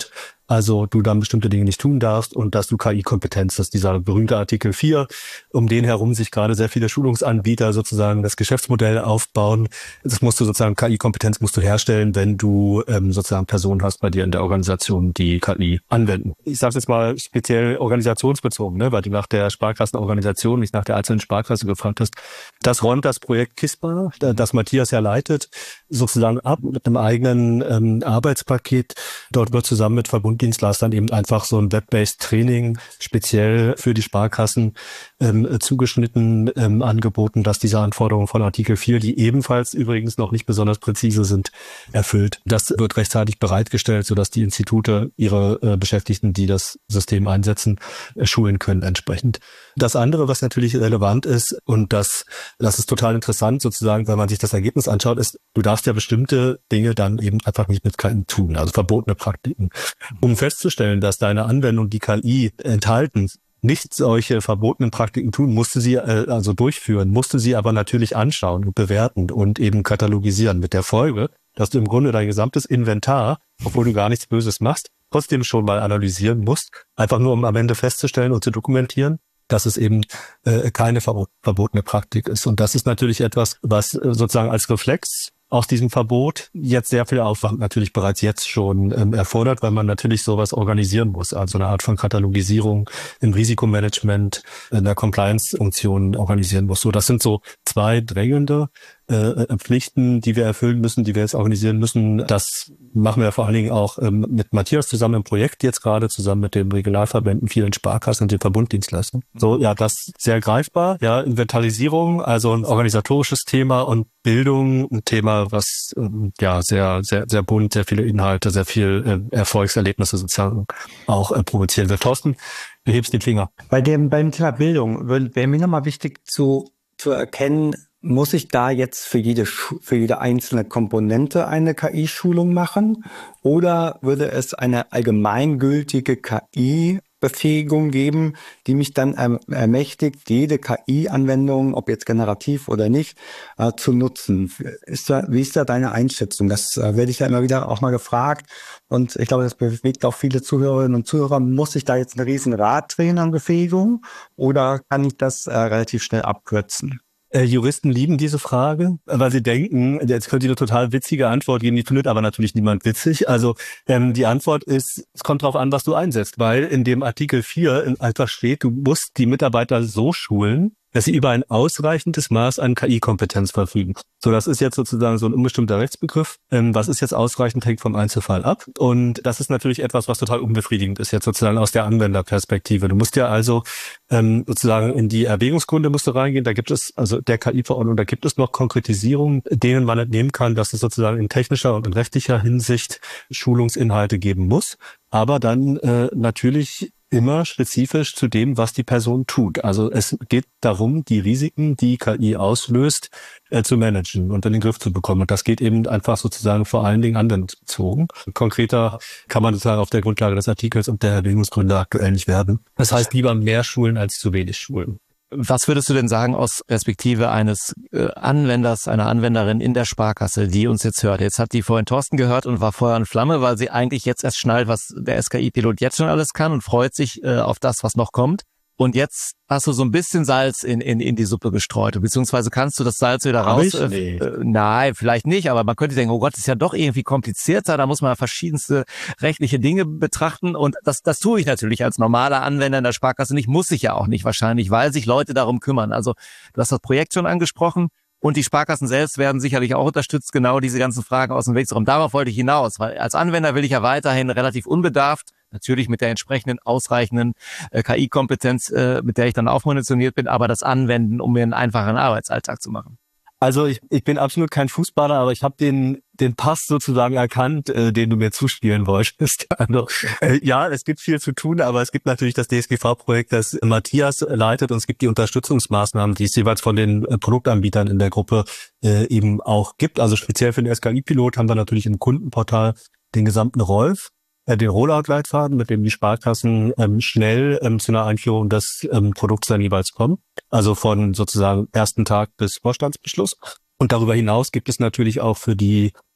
also du dann bestimmte Dinge nicht tun darfst und dass du K I-Kompetenz, das ist dieser berühmte Artikel vier, um den herum sich gerade sehr viele Schulungsanbieter sozusagen das Geschäftsmodell aufbauen. Das musst du sozusagen, K I-Kompetenz musst du herstellen, wenn du ähm, sozusagen Personen hast bei dir in der Organisation, die K I anwenden. Ich sage jetzt mal speziell organisationsbezogen, ne, weil du nach der Sparkassenorganisation, nicht nach der einzelnen Sparkasse gefragt hast. Das räumt das Projekt KISPA, das Matthias ja leitet, sozusagen ab mit einem eigenen ähm, Arbeitspaket. Dort wird zusammen mit Verbunddienstleistern eben einfach so ein Web-based Training speziell für die Sparkassen ähm, zugeschnitten ähm, angeboten, dass diese Anforderungen von Artikel vier, die ebenfalls übrigens noch nicht besonders präzise sind, erfüllt. Das wird rechtzeitig bereitgestellt, sodass die Institute ihre äh, Beschäftigten, die das System einsetzen, äh, schulen können entsprechend. Das andere, was natürlich relevant ist, und das, das ist total interessant sozusagen, wenn man sich das Ergebnis anschaut, ist, du darfst ja bestimmte Dinge dann eben einfach nicht mit K I tun, also verbotene Praktiken. Um festzustellen, dass deine Anwendung, die K I enthalten, nicht solche verbotenen Praktiken tun, musste sie äh, also durchführen, musste sie aber natürlich anschauen und bewerten und eben katalogisieren, mit der Folge, dass du im Grunde dein gesamtes Inventar, obwohl du gar nichts Böses machst, trotzdem schon mal analysieren musst, einfach nur um am Ende festzustellen und zu dokumentieren, dass es eben äh, keine verbot- verbotene Praktik ist. Und das ist natürlich etwas, was äh, sozusagen als Reflex aus diesem Verbot jetzt sehr viel Aufwand natürlich bereits jetzt schon ähm, erfordert, weil man natürlich sowas organisieren muss, also eine Art von Katalogisierung im Risikomanagement, in der Compliance-Funktion organisieren muss. So, das sind so zwei drängende äh, Pflichten, die wir erfüllen müssen, die wir jetzt organisieren müssen. Das machen wir vor allen Dingen auch ähm, mit Matthias zusammen im Projekt jetzt gerade, zusammen mit den Regionalverbänden, vielen Sparkassen und den Verbunddienstleistern. So, ja, das sehr greifbar. Ja, Inventarisierung, also ein organisatorisches Thema, und Bildung, ein Thema, was ähm, ja sehr, sehr, sehr bunt, sehr viele Inhalte, sehr viel äh, Erfolgserlebnisse sozusagen auch äh, provozieren wird. Thorsten, du hebst den Finger. Bei dem, beim Thema Bildung wäre mir nochmal wichtig zu, zu erkennen, muss ich da jetzt für jede, für jede einzelne Komponente eine K I-Schulung machen, oder würde es eine allgemeingültige K I-Befähigung geben, die mich dann erm- ermächtigt, jede K I-Anwendung, ob jetzt generativ oder nicht, äh, zu nutzen? Ist da, wie ist da deine Einschätzung? Das äh, werde ich ja immer wieder auch mal gefragt, und ich glaube, das bewegt auch viele Zuhörerinnen und Zuhörer. Muss ich da jetzt einen riesen Rad drehen an Befähigung, oder kann ich das äh, relativ schnell abkürzen? Äh, Juristen lieben diese Frage, weil sie denken, jetzt könnte eine total witzige Antwort geben, die findet aber natürlich niemand witzig. Also ähm, die Antwort ist, es kommt darauf an, was du einsetzt, weil in dem Artikel vier einfach steht, du musst die Mitarbeiter so schulen, dass sie über ein ausreichendes Maß an K I-Kompetenz verfügen. So, das ist jetzt sozusagen so ein unbestimmter Rechtsbegriff. Ähm, was ist jetzt ausreichend, hängt vom Einzelfall ab. Und das ist natürlich etwas, was total unbefriedigend ist, jetzt sozusagen aus der Anwenderperspektive. Du musst ja also ähm, sozusagen in die Erwägungsgründe musst du reingehen. Da gibt es, also der K I-Verordnung, da gibt es noch Konkretisierungen, denen man entnehmen kann, dass es sozusagen in technischer und in rechtlicher Hinsicht Schulungsinhalte geben muss. Aber dann äh, natürlich immer spezifisch zu dem, was die Person tut. Also es geht darum, die Risiken, die K I auslöst, äh, zu managen und in den Griff zu bekommen. Und das geht eben einfach sozusagen vor allen Dingen anwendungsbezogen. Konkreter kann man sozusagen auf der Grundlage des Artikels und der Erwägungsgründe aktuell nicht werden. Das heißt, lieber mehr schulen als zu wenig schulen. Was würdest du denn sagen aus Perspektive eines äh, Anwenders, einer Anwenderin in der Sparkasse, die uns jetzt hört? Jetzt hat die vorhin Thorsten gehört und war Feuer und Flamme, weil sie eigentlich jetzt erst schnallt, was der S K I-Pilot jetzt schon alles kann, und freut sich äh, auf das, was noch kommt. Und jetzt hast du so ein bisschen Salz in, in, in die Suppe gestreut, beziehungsweise kannst du das Salz wieder Hab raus? ich? Nee. Äh, nein, vielleicht nicht, aber man könnte denken, oh Gott, das ist ja doch irgendwie komplizierter, da muss man verschiedenste rechtliche Dinge betrachten, und das, das tue ich natürlich als normaler Anwender in der Sparkasse nicht, muss ich ja auch nicht wahrscheinlich, weil sich Leute darum kümmern. Also du hast das Projekt schon angesprochen, und die Sparkassen selbst werden sicherlich auch unterstützt, genau diese ganzen Fragen aus dem Weg zu räumen. Darauf wollte ich hinaus, weil als Anwender will ich ja weiterhin relativ unbedarft, natürlich mit der entsprechenden ausreichenden äh, K I-Kompetenz, äh, mit der ich dann aufmunitioniert bin, aber das anwenden, um mir einen einfachen Arbeitsalltag zu machen. Also ich, ich bin absolut kein Fußballer, aber ich habe den den Pass sozusagen erkannt, äh, den du mir zuspielen wolltest. Also, äh, ja, es gibt viel zu tun, aber es gibt natürlich das D S G V-Projekt, das Matthias leitet, und es gibt die Unterstützungsmaßnahmen, die es jeweils von den äh, Produktanbietern in der Gruppe äh, eben auch gibt. Also speziell für den S K I-Pilot haben wir natürlich im Kundenportal den gesamten Rolf, äh, den Rollout-Leitfaden, mit dem die Sparkassen ähm, schnell ähm, zu einer Einführung des ähm, Produkts dann jeweils kommen. Also von sozusagen ersten Tag bis Vorstandsbeschluss. Und darüber hinaus gibt es natürlich auch für die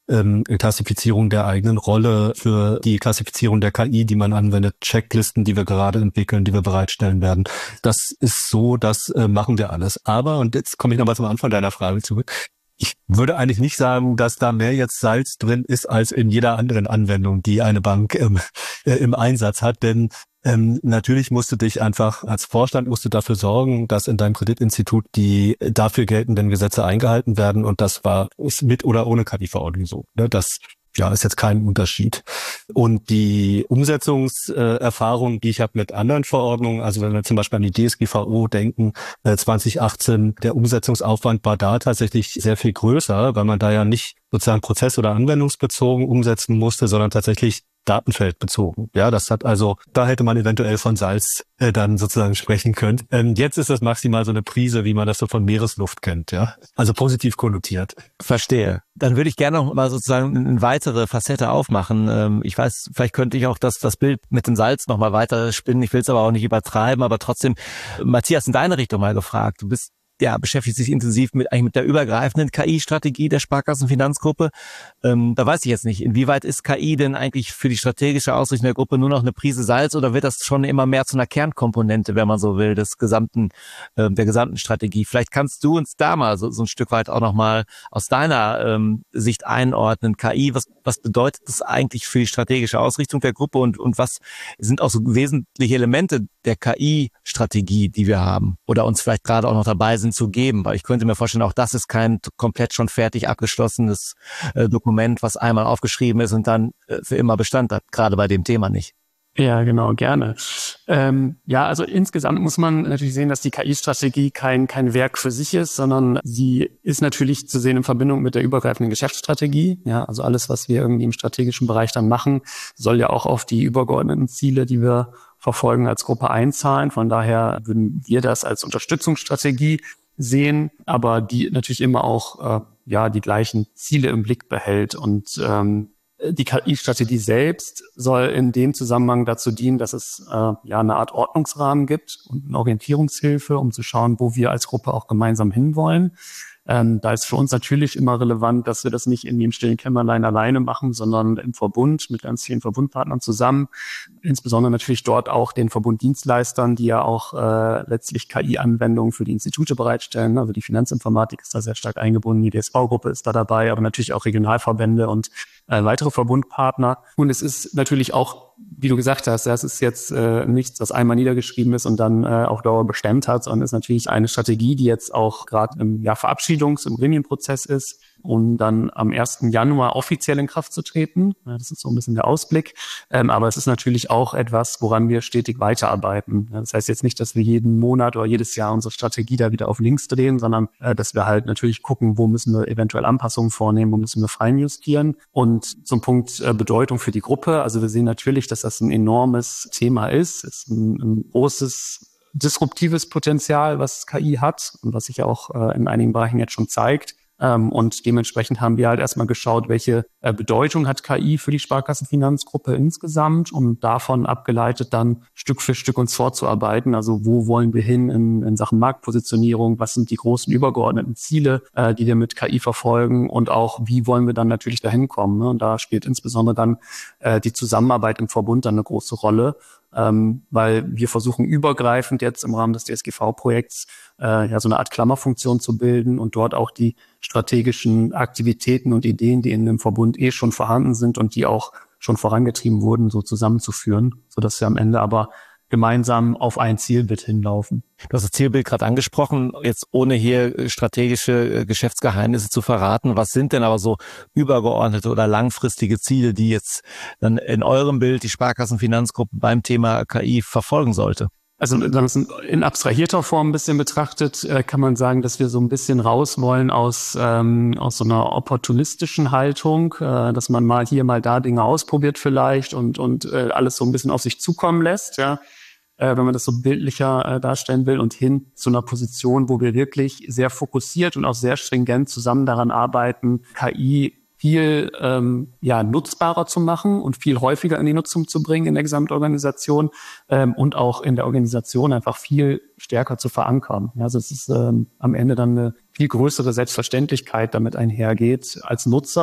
ähm, Klassifizierung der eigenen Rolle, für die Klassifizierung der K I, die man anwendet, Checklisten, die wir gerade entwickeln, die wir bereitstellen werden. Das ist so, das äh, machen wir alles. Aber, und jetzt komme ich nochmal zum Anfang deiner Frage zurück, ich würde eigentlich nicht sagen, dass da mehr jetzt Salz drin ist als in jeder anderen Anwendung, die eine Bank ähm, äh, im Einsatz hat. Denn ähm, natürlich musst du dich einfach als Vorstand musst du dafür sorgen, dass in deinem Kreditinstitut die dafür geltenden Gesetze eingehalten werden. Und das war ist mit oder ohne K I-Verordnung so. Ne? Das ja, ist jetzt kein Unterschied. Und die Umsetzungserfahrung, äh, die ich habe mit anderen Verordnungen, also wenn wir zum Beispiel an die D S G V O denken, äh, zwanzig achtzehn, der Umsetzungsaufwand war da tatsächlich sehr viel größer, weil man da ja nicht sozusagen prozess- oder anwendungsbezogen umsetzen musste, sondern tatsächlich datenfeldbezogen. Ja, das hat also, da hätte man eventuell von Salz äh, dann sozusagen sprechen können. Ähm, jetzt ist das maximal so eine Prise, wie man das so von Meeresluft kennt, ja. Also positiv konnotiert. Verstehe. Dann würde ich gerne noch mal sozusagen eine weitere Facette aufmachen. Ähm, ich weiß, vielleicht könnte ich auch das, das Bild mit dem Salz noch mal weiter spinnen. Ich will es aber auch nicht übertreiben, aber trotzdem, Matthias, in deine Richtung mal gefragt. Du bist ja, beschäftigt sich intensiv mit eigentlich mit der übergreifenden K I-Strategie der Sparkassenfinanzgruppe. Ähm, da weiß ich jetzt nicht, inwieweit ist K I denn eigentlich für die strategische Ausrichtung der Gruppe nur noch eine Prise Salz oder wird das schon immer mehr zu einer Kernkomponente, wenn man so will, des gesamten, äh, der gesamten Strategie? Vielleicht kannst du uns da mal so, so ein Stück weit auch nochmal aus deiner ähm, Sicht einordnen. K I, was, was bedeutet das eigentlich für die strategische Ausrichtung der Gruppe und, und was sind auch so wesentliche Elemente der K I-Strategie, die wir haben oder uns vielleicht gerade auch noch dabei sind zu geben, weil ich könnte mir vorstellen, auch das ist kein komplett schon fertig abgeschlossenes äh, Dokument, was einmal aufgeschrieben ist und dann äh, für immer Bestand hat, gerade bei dem Thema nicht. Ja, genau, gerne. Ähm, ja, also insgesamt muss man natürlich sehen, dass die K I-Strategie kein kein Werk für sich ist, sondern sie ist natürlich zu sehen in Verbindung mit der übergreifenden Geschäftsstrategie. Ja, also alles, was wir irgendwie im strategischen Bereich dann machen, soll ja auch auf die übergeordneten Ziele, die wir verfolgen, als Gruppe einzahlen. Von daher würden wir das als Unterstützungsstrategie sehen, aber die natürlich immer auch äh, ja die gleichen Ziele im Blick behält. Und ähm, die K I-Strategie selbst soll in dem Zusammenhang dazu dienen, dass es äh, ja eine Art Ordnungsrahmen gibt und eine Orientierungshilfe, um zu schauen, wo wir als Gruppe auch gemeinsam hinwollen. Ähm, da ist für uns natürlich immer relevant, dass wir das nicht in dem stillen Kämmerlein alleine machen, sondern im Verbund mit ganz vielen Verbundpartnern zusammen. Insbesondere natürlich dort auch den Verbunddienstleistern, die ja auch äh, letztlich K I-Anwendungen für die Institute bereitstellen. Also die Finanzinformatik ist da sehr stark eingebunden, die D S V-Gruppe ist da dabei, aber natürlich auch Regionalverbände und äh, weitere Verbundpartner. Und es ist natürlich auch, wie du gesagt hast, das ist jetzt äh, nichts, was einmal niedergeschrieben ist und dann äh, auf Dauer bestimmt hat, sondern ist natürlich eine Strategie, die jetzt auch gerade im ja, Verabschiedungs-, im Gremienprozess ist, um dann am ersten Januar offiziell in Kraft zu treten. Ja, das ist so ein bisschen der Ausblick. Ähm, aber es ist natürlich auch etwas, woran wir stetig weiterarbeiten. Ja, das heißt jetzt nicht, dass wir jeden Monat oder jedes Jahr unsere Strategie da wieder auf links drehen, sondern äh, dass wir halt natürlich gucken, wo müssen wir eventuell Anpassungen vornehmen, wo müssen wir feinjustieren. Und zum Punkt äh, Bedeutung für die Gruppe. Also wir sehen natürlich, dass das ein enormes Thema ist. Es ist ein, ein großes disruptives Potenzial, was K I hat und was sich auch äh, in einigen Bereichen jetzt schon zeigt. Ähm, und dementsprechend haben wir halt erstmal geschaut, welche äh, Bedeutung hat K I für die Sparkassenfinanzgruppe insgesamt und davon abgeleitet dann Stück für Stück uns vorzuarbeiten. Also wo wollen wir hin in, in Sachen Marktpositionierung? Was sind die großen übergeordneten Ziele, äh, die wir mit K I verfolgen? Und auch, wie wollen wir dann natürlich dahin kommen? Ne? Und da spielt insbesondere dann äh, die Zusammenarbeit im Verbund dann eine große Rolle. Ähm, weil wir versuchen übergreifend jetzt im Rahmen des D S G V-Projekts äh, ja so eine Art Klammerfunktion zu bilden und dort auch die strategischen Aktivitäten und Ideen, die in dem Verbund eh schon vorhanden sind und die auch schon vorangetrieben wurden, so zusammenzuführen, sodass wir am Ende aber gemeinsam auf ein Zielbild hinlaufen. Du hast das Zielbild gerade angesprochen, jetzt ohne hier strategische Geschäftsgeheimnisse zu verraten. Was sind denn aber so übergeordnete oder langfristige Ziele, die jetzt dann in eurem Bild die Sparkassenfinanzgruppe beim Thema K I verfolgen sollte? Also wenn man es in abstrahierter Form ein bisschen betrachtet, kann man sagen, dass wir so ein bisschen raus wollen aus ähm, aus so einer opportunistischen Haltung, äh, dass man mal hier, mal da Dinge ausprobiert vielleicht und und äh, alles so ein bisschen auf sich zukommen lässt, ja. Äh, wenn man das so bildlicher äh, darstellen will und hin zu einer Position, wo wir wirklich sehr fokussiert und auch sehr stringent zusammen daran arbeiten, K I viel ähm, ja nutzbarer zu machen und viel häufiger in die Nutzung zu bringen in der Gesamtorganisation ähm, und auch in der Organisation einfach viel stärker zu verankern. Ja, also es ist ähm, am Ende dann eine viel größere Selbstverständlichkeit damit einhergeht, als Nutzer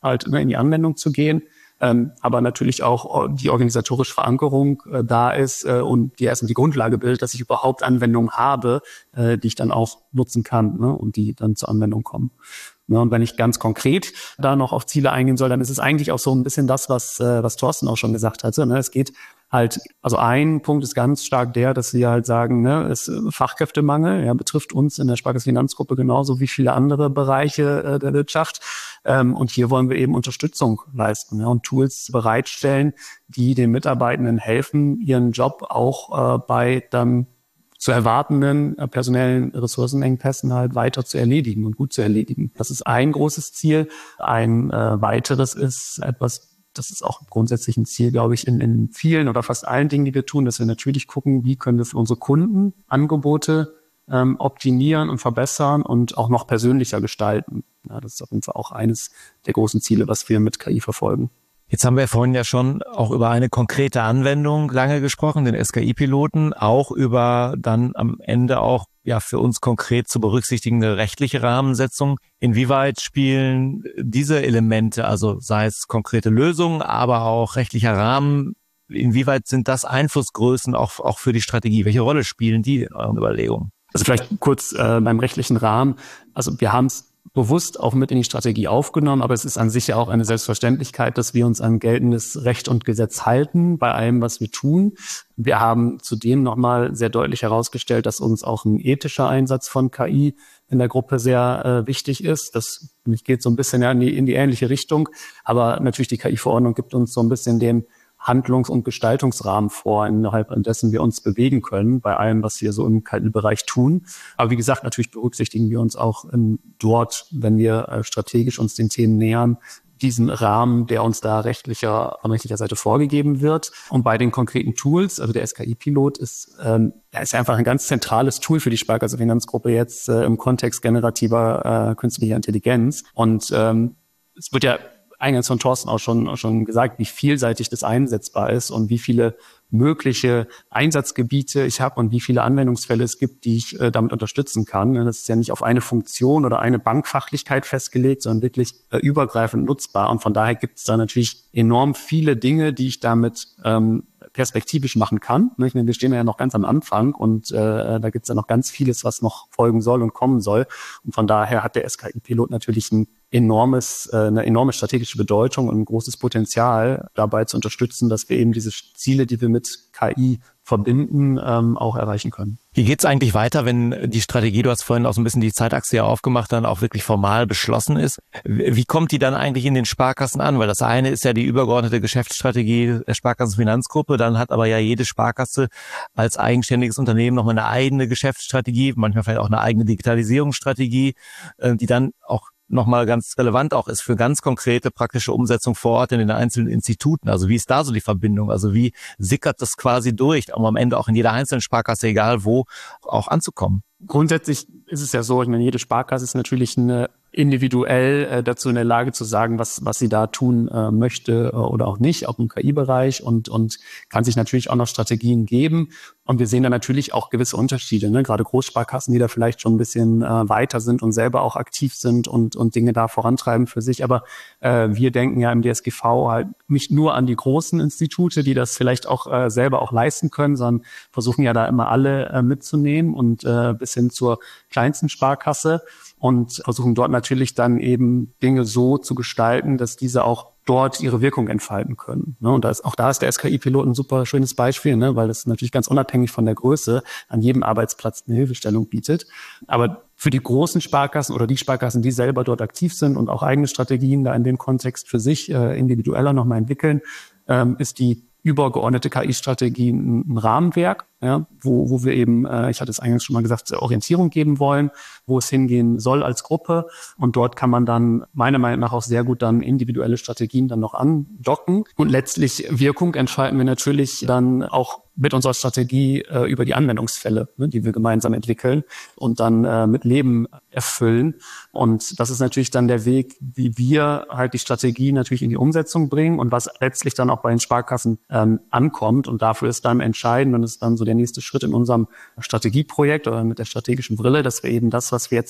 halt ne, in die Anwendung zu gehen. Ähm, aber natürlich auch die organisatorische Verankerung äh, da ist äh, und die erstmal die Grundlage bildet, dass ich überhaupt Anwendungen habe, äh, die ich dann auch nutzen kann, ne, und die dann zur Anwendung kommen. Ne, und wenn ich ganz konkret da noch auf Ziele eingehen soll, dann ist es eigentlich auch so ein bisschen das, was äh, was Thorsten auch schon gesagt hatte. Ne? Es geht halt, also ein Punkt ist ganz stark der, dass sie halt sagen, ne, es Fachkräftemangel, ja, betrifft uns in der Sparkasse Finanzgruppe genauso wie viele andere Bereiche äh, der Wirtschaft. Ähm, und hier wollen wir eben Unterstützung leisten, ja, und Tools bereitstellen, die den Mitarbeitenden helfen, ihren Job auch äh, bei dann zu erwartenden äh, personellen Ressourcenengpässen halt weiter zu erledigen und gut zu erledigen. Das ist ein großes Ziel. Ein äh, weiteres ist etwas, das ist auch grundsätzlich ein Ziel, glaube ich, in, in vielen oder fast allen Dingen, die wir tun, dass wir natürlich gucken, wie können wir für unsere Kunden Angebote ähm, optimieren und verbessern und auch noch persönlicher gestalten. Ja, das ist auf jeden Fall auch eines der großen Ziele, was wir mit K I verfolgen. Jetzt haben wir vorhin ja schon auch über eine konkrete Anwendung lange gesprochen, den S K I-Piloten, auch über dann am Ende auch ja für uns konkret zu berücksichtigende rechtliche Rahmensetzung. Inwieweit spielen diese Elemente, also sei es konkrete Lösungen, aber auch rechtlicher Rahmen, inwieweit sind das Einflussgrößen auch, auch für die Strategie? Welche Rolle spielen die in euren Überlegungen? Also vielleicht kurz äh, beim rechtlichen Rahmen. Also wir haben es bewusst auch mit in die Strategie aufgenommen, aber es ist an sich ja auch eine Selbstverständlichkeit, dass wir uns an geltendes Recht und Gesetz halten bei allem, was wir tun. Wir haben zudem nochmal sehr deutlich herausgestellt, dass uns auch ein ethischer Einsatz von K I in der Gruppe sehr äh, wichtig ist. Das geht so ein bisschen ja, in, die, in die ähnliche Richtung, aber natürlich die K I-Verordnung gibt uns so ein bisschen den Handlungs- und Gestaltungsrahmen vor, innerhalb dessen wir uns bewegen können, bei allem, was wir so im K I-Bereich tun. Aber wie gesagt, natürlich berücksichtigen wir uns auch ähm, dort, wenn wir äh, strategisch uns den Themen nähern, diesen Rahmen, der uns da rechtlicher, von rechtlicher Seite vorgegeben wird. Und bei den konkreten Tools, also der S K I-Pilot ist, ähm, er ist einfach ein ganz zentrales Tool für die Sparkasse Finanzgruppe jetzt äh, im Kontext generativer äh, künstlicher Intelligenz. Und ähm, es wird ja eingangs von Thorsten auch schon, auch schon gesagt, wie vielseitig das einsetzbar ist und wie viele mögliche Einsatzgebiete ich habe und wie viele Anwendungsfälle es gibt, die ich äh, damit unterstützen kann. Das ist ja nicht auf eine Funktion oder eine Bankfachlichkeit festgelegt, sondern wirklich äh, übergreifend nutzbar. Und von daher gibt es da natürlich enorm viele Dinge, die ich damit ähm, perspektivisch machen kann. Ich meine, wir stehen ja noch ganz am Anfang und äh, da gibt es ja noch ganz vieles, was noch folgen soll und kommen soll. Und von daher hat der S K I-Pilot natürlich ein enormes, äh, eine enorme strategische Bedeutung und ein großes Potenzial, dabei zu unterstützen, dass wir eben diese Ziele, die wir mit K I verbinden, ähm, auch erreichen können. Wie geht's eigentlich weiter, wenn die Strategie, du hast vorhin auch so ein bisschen die Zeitachse ja aufgemacht, dann auch wirklich formal beschlossen ist? Wie kommt die dann eigentlich in den Sparkassen an? Weil das eine ist ja die übergeordnete Geschäftsstrategie der Sparkassenfinanzgruppe, dann hat aber ja jede Sparkasse als eigenständiges Unternehmen nochmal eine eigene Geschäftsstrategie, manchmal vielleicht auch eine eigene Digitalisierungsstrategie, die dann auch nochmal ganz relevant auch ist für ganz konkrete praktische Umsetzung vor Ort in den einzelnen Instituten. Also wie ist da so die Verbindung? Also wie sickert das quasi durch, um am Ende auch in jeder einzelnen Sparkasse, egal wo, auch anzukommen? Grundsätzlich ist es ja so, ich meine, jede Sparkasse ist natürlich eine individuell äh, dazu in der Lage zu sagen, was was sie da tun äh, möchte äh, oder auch nicht, auch im K I-Bereich und und kann sich natürlich auch noch Strategien geben. Und wir sehen da natürlich auch gewisse Unterschiede, ne? Gerade Großsparkassen, die da vielleicht schon ein bisschen äh, weiter sind und selber auch aktiv sind und und Dinge da vorantreiben für sich. Aber äh, wir denken ja im D S G V halt nicht nur an die großen Institute, die das vielleicht auch äh, selber auch leisten können, sondern versuchen ja da immer alle äh, mitzunehmen und äh, bis hin zur kleinsten Sparkasse. Und versuchen dort natürlich dann eben Dinge so zu gestalten, dass diese auch dort ihre Wirkung entfalten können. Und da ist, auch da ist der S K I-Pilot ein super schönes Beispiel, ne? Weil das natürlich ganz unabhängig von der Größe an jedem Arbeitsplatz eine Hilfestellung bietet. Aber für die großen Sparkassen oder die Sparkassen, die selber dort aktiv sind und auch eigene Strategien da in dem Kontext für sich äh, individueller nochmal entwickeln, ähm, ist die übergeordnete K I-Strategie ein, ein Rahmenwerk, ja, wo, wo wir eben, äh, ich hatte es eingangs schon mal gesagt, Orientierung geben wollen, wo es hingehen soll als Gruppe. Und dort kann man dann meiner Meinung nach auch sehr gut dann individuelle Strategien dann noch andocken. Und letztlich Wirkung entfalten wir natürlich dann auch mit unserer Strategie äh, über die Anwendungsfälle, ne, die wir gemeinsam entwickeln und dann äh, mit Leben erfüllen. Und das ist natürlich dann der Weg, wie wir halt die Strategie natürlich in die Umsetzung bringen und was letztlich dann auch bei den Sparkassen ähm, ankommt. Und dafür ist dann entscheidend und ist dann so der nächste Schritt in unserem Strategieprojekt oder mit der strategischen Brille, dass wir eben das, was wir jetzt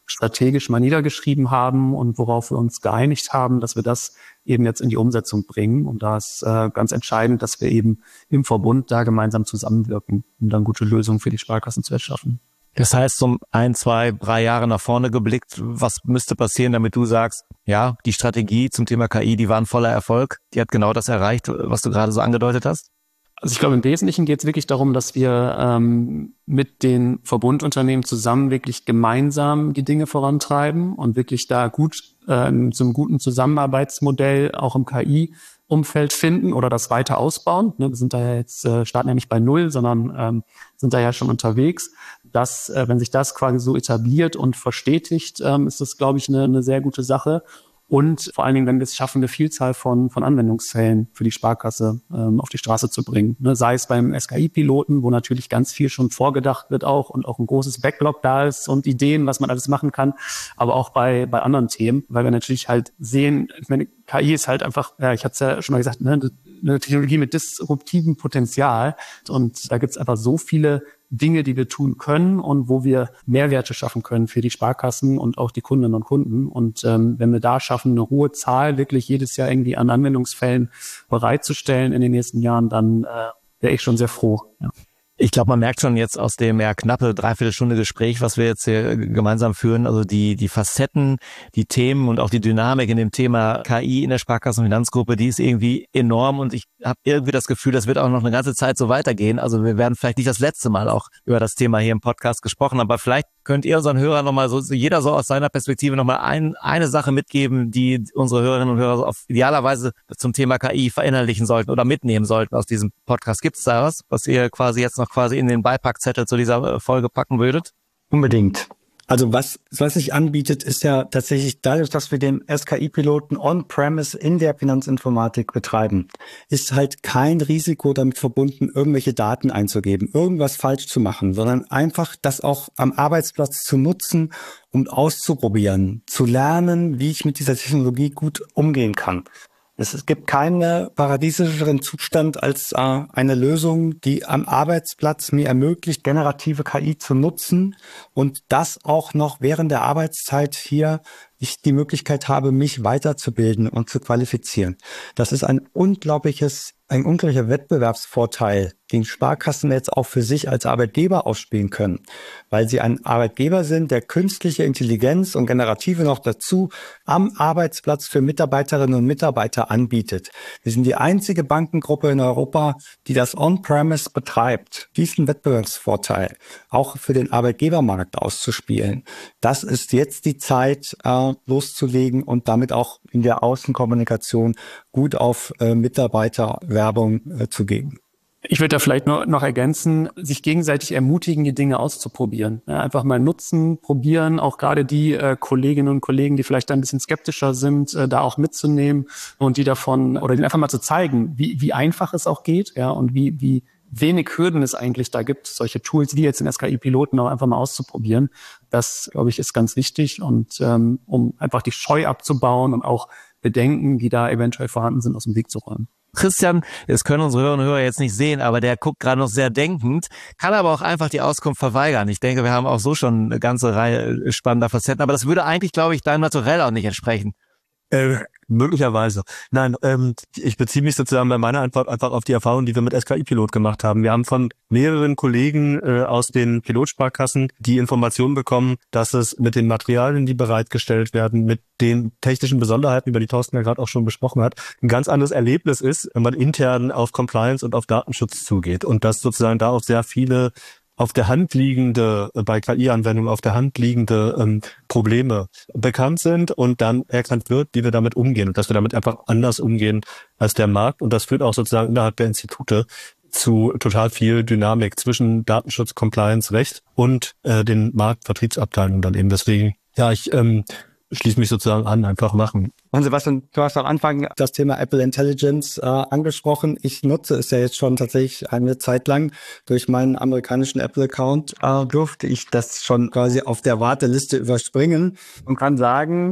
strategisch mal niedergeschrieben haben und worauf wir uns geeinigt haben, dass wir das eben jetzt in die Umsetzung bringen. Und da ist äh, ganz entscheidend, dass wir eben im Verbund da gemeinsam zusammenwirken, um dann gute Lösungen für die Sparkassen zu erschaffen. Das heißt, um ein, zwei, drei Jahre nach vorne geblickt, was müsste passieren, damit du sagst, ja, die Strategie zum Thema K I, die war ein voller Erfolg, die hat genau das erreicht, was du gerade so angedeutet hast? Also ich glaube, im Wesentlichen geht es wirklich darum, dass wir ähm, mit den Verbundunternehmen zusammen wirklich gemeinsam die Dinge vorantreiben und wirklich da gut äh, zum guten Zusammenarbeitsmodell auch im K I-Umfeld finden oder das weiter ausbauen. Ne, wir sind da ja jetzt, äh, starten ja nicht bei Null, sondern ähm, sind da ja schon unterwegs. Dass, äh, wenn sich das quasi so etabliert und verstetigt, ähm, ist das, glaube ich, eine, eine sehr gute Sache. Und vor allen Dingen, wenn wir es schaffen, eine Vielzahl von, von Anwendungsfällen für die Sparkasse ähm, auf die Straße zu bringen. Ne, sei es beim S K I-Piloten, wo natürlich ganz viel schon vorgedacht wird auch und auch ein großes Backlog da ist und Ideen, was man alles machen kann, aber auch bei, bei anderen Themen, weil wir natürlich halt sehen, ich meine, K I ist halt einfach, ja, ich hatte es ja schon mal gesagt, ne, eine Technologie mit disruptivem Potenzial und da gibt es einfach so viele Dinge, die wir tun können und wo wir Mehrwerte schaffen können für die Sparkassen und auch die Kundinnen und Kunden. Und ähm, wenn wir da schaffen, eine hohe Zahl wirklich jedes Jahr irgendwie an Anwendungsfällen bereitzustellen in den nächsten Jahren, dann äh, wäre ich schon sehr froh. Ja. Ich glaube, man merkt schon jetzt aus dem ja knappe Dreiviertelstunde Gespräch, was wir jetzt hier gemeinsam führen, also die die Facetten, die Themen und auch die Dynamik in dem Thema K I in der Sparkassenfinanzgruppe, die ist irgendwie enorm und ich habe irgendwie das Gefühl, das wird auch noch eine ganze Zeit so weitergehen. Also wir werden vielleicht nicht das letzte Mal auch über das Thema hier im Podcast gesprochen, aber vielleicht könnt ihr unseren Hörern nochmal so, jeder so aus seiner Perspektive nochmal ein, eine Sache mitgeben, die unsere Hörerinnen und Hörer auf idealerweise zum Thema K I verinnerlichen sollten oder mitnehmen sollten aus diesem Podcast. Gibt es da was, was ihr quasi jetzt noch quasi in den Beipackzettel zu dieser Folge packen würdet? Unbedingt. Also was, was sich anbietet, ist ja tatsächlich dadurch, dass wir den S K I-Piloten on-premise in der Finanzinformatik betreiben, ist halt kein Risiko damit verbunden, irgendwelche Daten einzugeben, irgendwas falsch zu machen, sondern einfach das auch am Arbeitsplatz zu nutzen, um auszuprobieren, zu lernen, wie ich mit dieser Technologie gut umgehen kann. Es gibt keinen paradiesischeren Zustand als äh, eine Lösung, die am Arbeitsplatz mir ermöglicht, generative K I zu nutzen und das auch noch während der Arbeitszeit hier ich die Möglichkeit habe, mich weiterzubilden und zu qualifizieren. Das ist ein unglaubliches, ein unglaublicher Wettbewerbsvorteil, den Sparkassen jetzt auch für sich als Arbeitgeber ausspielen können, weil sie ein Arbeitgeber sind, der künstliche Intelligenz und Generative noch dazu am Arbeitsplatz für Mitarbeiterinnen und Mitarbeiter anbietet. Wir sind die einzige Bankengruppe in Europa, die das on-premise betreibt. Diesen Wettbewerbsvorteil auch für den Arbeitgebermarkt auszuspielen. Das ist jetzt die Zeit, äh, loszulegen und damit auch in der Außenkommunikation gut auf äh, Mitarbeiterwerbung äh, zu gehen. Ich würde da vielleicht noch, noch ergänzen, sich gegenseitig ermutigen, die Dinge auszuprobieren. Ja, einfach mal nutzen, probieren, auch gerade die äh, Kolleginnen und Kollegen, die vielleicht da ein bisschen skeptischer sind, äh, da auch mitzunehmen und die davon, oder denen einfach mal zu zeigen, wie, wie einfach es auch geht, ja, und wie, wie wenig Hürden es eigentlich da gibt, solche Tools wie jetzt den S K I-Piloten auch einfach mal auszuprobieren. Das, glaube ich, ist ganz wichtig und ähm, um einfach die Scheu abzubauen und auch Bedenken, die da eventuell vorhanden sind, aus dem Weg zu räumen. Christian, das können unsere Hörerinnen und Hörer jetzt nicht sehen, aber der guckt gerade noch sehr denkend, kann aber auch einfach die Auskunft verweigern. Ich denke, wir haben auch so schon eine ganze Reihe spannender Facetten, aber das würde eigentlich, glaube ich, deinem Naturell auch nicht entsprechen. Äh, möglicherweise. Nein, ähm, ich beziehe mich sozusagen bei meiner Antwort einfach auf die Erfahrung, die wir mit S K I-Pilot gemacht haben. Wir haben von mehreren Kollegen äh, aus den Pilotsparkassen die Information bekommen, dass es mit den Materialien, die bereitgestellt werden, mit den technischen Besonderheiten, über die Thorsten ja gerade auch schon besprochen hat, ein ganz anderes Erlebnis ist, wenn man intern auf Compliance und auf Datenschutz zugeht und dass sozusagen da auch sehr viele auf der Hand liegende, bei K I-Anwendungen auf der Hand liegende ähm, Probleme bekannt sind und dann erkannt wird, wie wir damit umgehen und dass wir damit einfach anders umgehen als der Markt. Und das führt auch sozusagen innerhalb der Institute zu total viel Dynamik zwischen Datenschutz, Compliance, Recht und äh, den Marktvertriebsabteilungen dann eben. Deswegen, ja, ich ähm, schließe mich sozusagen an, einfach machen. Und Sebastian, du hast am Anfang das Thema Apple Intelligence äh, angesprochen. Ich nutze es ja jetzt schon tatsächlich eine Zeit lang. Durch meinen amerikanischen Apple-Account äh, durfte ich das schon quasi auf der Warteliste überspringen und kann sagen,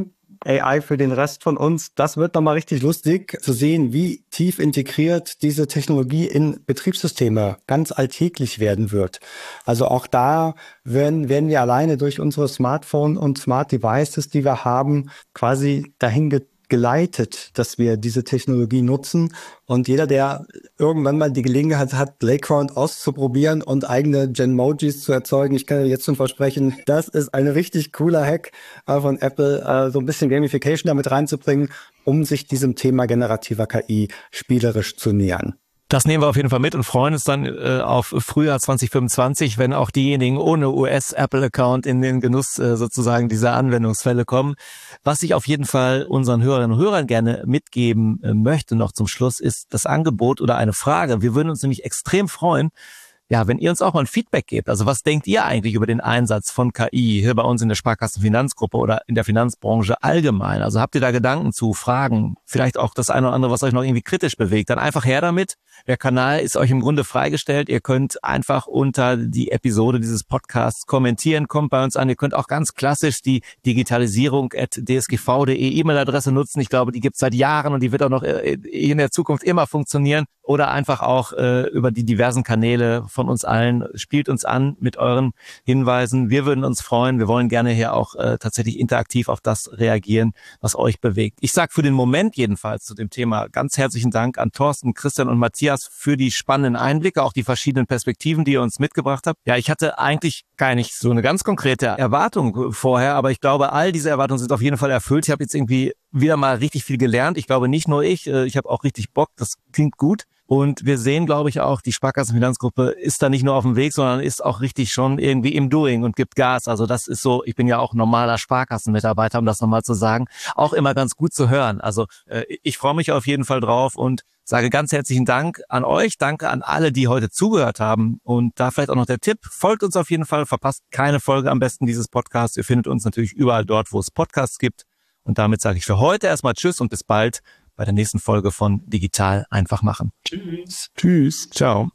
A I für den Rest von uns. Das wird nochmal richtig lustig zu sehen, wie tief integriert diese Technologie in Betriebssysteme ganz alltäglich werden wird. Also auch da werden, werden wir alleine durch unsere Smartphone und Smart Devices, die wir haben, quasi dahin ge- geleitet, dass wir diese Technologie nutzen. Und jeder, der irgendwann mal die Gelegenheit hat, Playground auszuprobieren und eigene Genmojis zu erzeugen, ich kann dir jetzt schon versprechen, das ist ein richtig cooler Hack äh, von Apple, äh, so ein bisschen Gamification damit reinzubringen, um sich diesem Thema generativer K I spielerisch zu nähern. Das nehmen wir auf jeden Fall mit und freuen uns dann äh, auf Frühjahr zwanzig fünfundzwanzig, wenn auch diejenigen ohne U S-Apple-Account in den Genuss äh, sozusagen dieser Anwendungsfälle kommen. Was ich auf jeden Fall unseren Hörerinnen und Hörern gerne mitgeben äh, möchte noch zum Schluss, ist das Angebot oder eine Frage. Wir würden uns nämlich extrem freuen, ja, wenn ihr uns auch mal ein Feedback gebt. Also was denkt ihr eigentlich über den Einsatz von K I hier bei uns in der Sparkassenfinanzgruppe oder in der Finanzbranche allgemein? Also habt ihr da Gedanken zu, Fragen, vielleicht auch das eine oder andere, was euch noch irgendwie kritisch bewegt? Dann einfach her damit. Der Kanal ist euch im Grunde freigestellt. Ihr könnt einfach unter die Episode dieses Podcasts kommentieren, kommt bei uns an. Ihr könnt auch ganz klassisch die digitalisierung at d s g v punkt d e E-Mail-Adresse nutzen. Ich glaube, die gibt es seit Jahren und die wird auch noch in der Zukunft immer funktionieren. Oder einfach auch äh, über die diversen Kanäle von uns allen. Spielt uns an mit euren Hinweisen. Wir würden uns freuen. Wir wollen gerne hier auch äh, tatsächlich interaktiv auf das reagieren, was euch bewegt. Ich sage für den Moment jedenfalls zu dem Thema ganz herzlichen Dank an Thorsten, Christian und Matthias für die spannenden Einblicke, auch die verschiedenen Perspektiven, die ihr uns mitgebracht habt. Ja, ich hatte eigentlich gar nicht so eine ganz konkrete Erwartung vorher, aber ich glaube, all diese Erwartungen sind auf jeden Fall erfüllt. Ich habe jetzt irgendwie wieder mal richtig viel gelernt. Ich glaube, nicht nur ich, ich habe auch richtig Bock. Das klingt gut. Und wir sehen, glaube ich, auch, die Sparkassenfinanzgruppe ist da nicht nur auf dem Weg, sondern ist auch richtig schon irgendwie im Doing und gibt Gas. Also das ist so, ich bin ja auch normaler Sparkassenmitarbeiter, um das nochmal zu sagen, auch immer ganz gut zu hören. Also äh, ich freue mich auf jeden Fall drauf und sage ganz herzlichen Dank an euch. Danke an alle, die heute zugehört haben. Und da vielleicht auch noch der Tipp, folgt uns auf jeden Fall, verpasst keine Folge am besten dieses Podcasts. Ihr findet uns natürlich überall dort, wo es Podcasts gibt. Und damit sage ich für heute erstmal Tschüss und bis bald bei der nächsten Folge von Digital einfach machen. Tschüss. Tschüss. Ciao.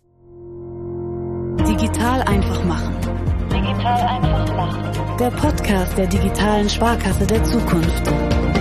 Digital einfach machen. Digital einfach machen. Der Podcast der digitalen Sparkasse der Zukunft.